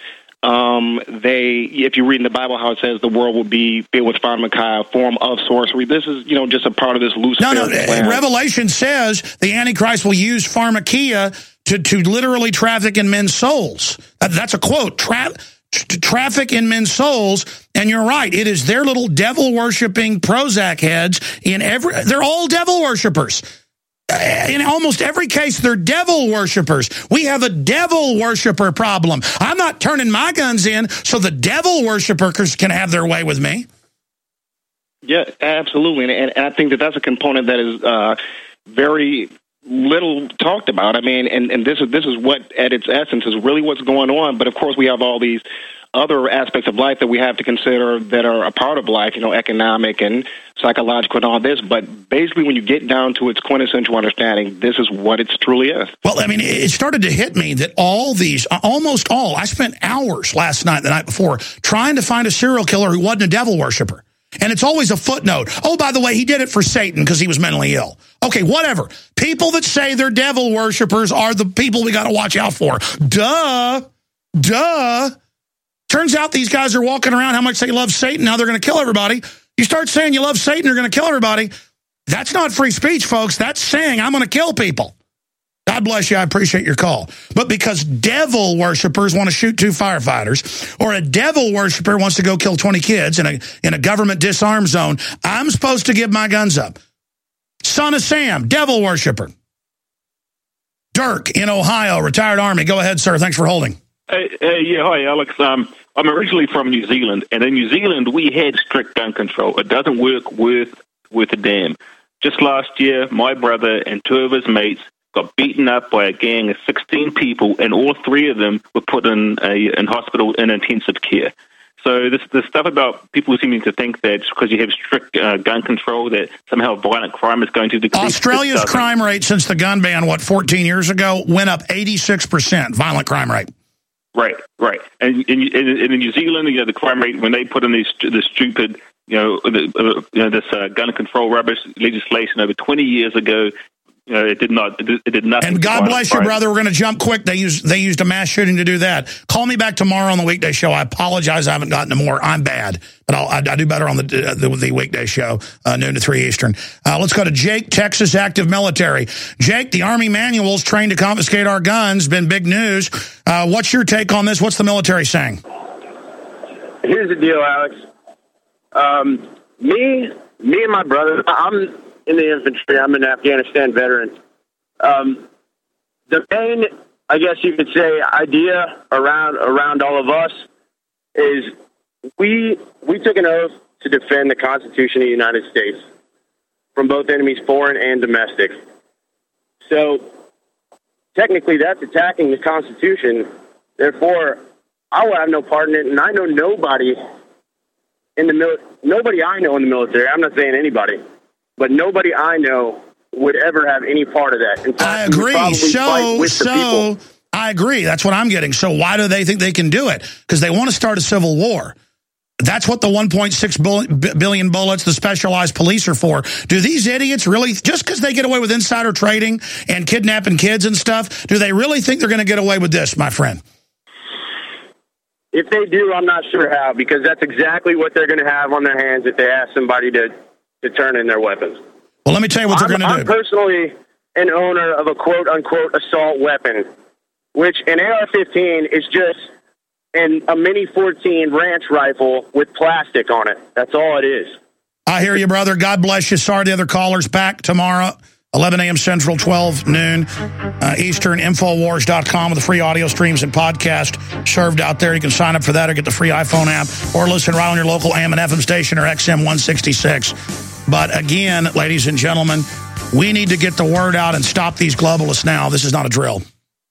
if you read in the Bible how it says the world will be filled with pharmakeia, a form of sorcery. This is, just a part of this loose. No. Revelation says the Antichrist will use pharmakeia to literally traffic in men's souls. That's a quote. Traffic in men's souls, and you're right. It is their little devil-worshipping Prozac heads they're all devil worshippers. In almost every case, they're devil worshippers. We have a devil worshipper problem. I'm not turning my guns in so the devil worshippers can have their way with me. Yeah, absolutely. And I think that's a component that is very little talked about. I mean, and this is what, at its essence, is really what's going on. But of course, we have all these other aspects of life that we have to consider that are a part of life, economic and psychological and all this. But basically, when you get down to its quintessential understanding, this is what it truly is. Well, I mean, it started to hit me that all these, almost all, I spent hours last night, the night before, trying to find a serial killer who wasn't a devil worshiper. And it's always a footnote. Oh, by the way, he did it for Satan because he was mentally ill. Okay, whatever. People that say they're devil worshipers are the people we got to watch out for. Duh. Turns out these guys are walking around how much they love Satan, now they're going to kill everybody. You start saying you love Satan, you're going to kill everybody. That's not free speech, folks. That's saying I'm going to kill people. God bless you. I appreciate your call. But because devil worshipers want to shoot 2 firefighters, or a devil worshiper wants to go kill 20 kids in a government disarm zone, I'm supposed to give my guns up. Son of Sam, devil worshiper. Dirk in Ohio, retired Army. Go ahead, sir. Thanks for holding. Hi, Alex. I'm originally from New Zealand, and in New Zealand we had strict gun control. It doesn't work worth a damn. Just last year, my brother and 2 of his mates got beaten up by a gang of 16 people, and all 3 of them were put in hospital in intensive care. So this stuff about people seeming to think that because you have strict gun control that somehow violent crime is going to decrease. Australia's crime rate since the gun ban, 14 years ago, went up 86%, violent crime rate. Right. And in New Zealand, the crime rate, when they put in this stupid, this gun control rubbish legislation over 20 years ago, it did nothing. And God bless you, brother. We're going to jump quick. They used a mass shooting to do that. Call me back tomorrow on the weekday show. I apologize. I haven't gotten to more. I'm bad, but I do better on the weekday show, noon to 3 Eastern. Let's go to Jake, Texas active military. Jake, the Army manuals trained to confiscate our guns. Been big news. What's your take on this? What's the military saying? Here's the deal, Alex. Me and my brother, I'm in the infantry. I'm an Afghanistan veteran. The main, I guess you could say, idea around all of us is we took an oath to defend the Constitution of the United States from both enemies, foreign and domestic. So technically, that's attacking the Constitution. Therefore, I will have no part in it, and I know nobody I know in the military. I'm not saying anybody. But nobody I know would ever have any part of that. In fact, I agree. I agree. That's what I'm getting. So why do they think they can do it? Because they want to start a civil war. That's what the 1.6 billion bullets, the specialized police are for. Do these idiots really, just because they get away with insider trading and kidnapping kids and stuff, do they really think they're going to get away with this, my friend? If they do, I'm not sure how, because that's exactly what they're going to have on their hands if they ask somebody to turn in their weapons. Well, let me tell you what they're going to do. I'm personally an owner of a quote-unquote assault weapon, which an AR-15 is just a Mini 14 ranch rifle with plastic on it. That's all it is. I hear you, brother. God bless you. Sorry, the other callers. Back tomorrow, 11 a.m. Central, 12 noon Eastern, Infowars.com with the free audio streams and podcast served out there. You can sign up for that or get the free iPhone app or listen right on your local AM and FM station or XM 166. But again, ladies and gentlemen, we need to get the word out and stop these globalists now. This is not a drill.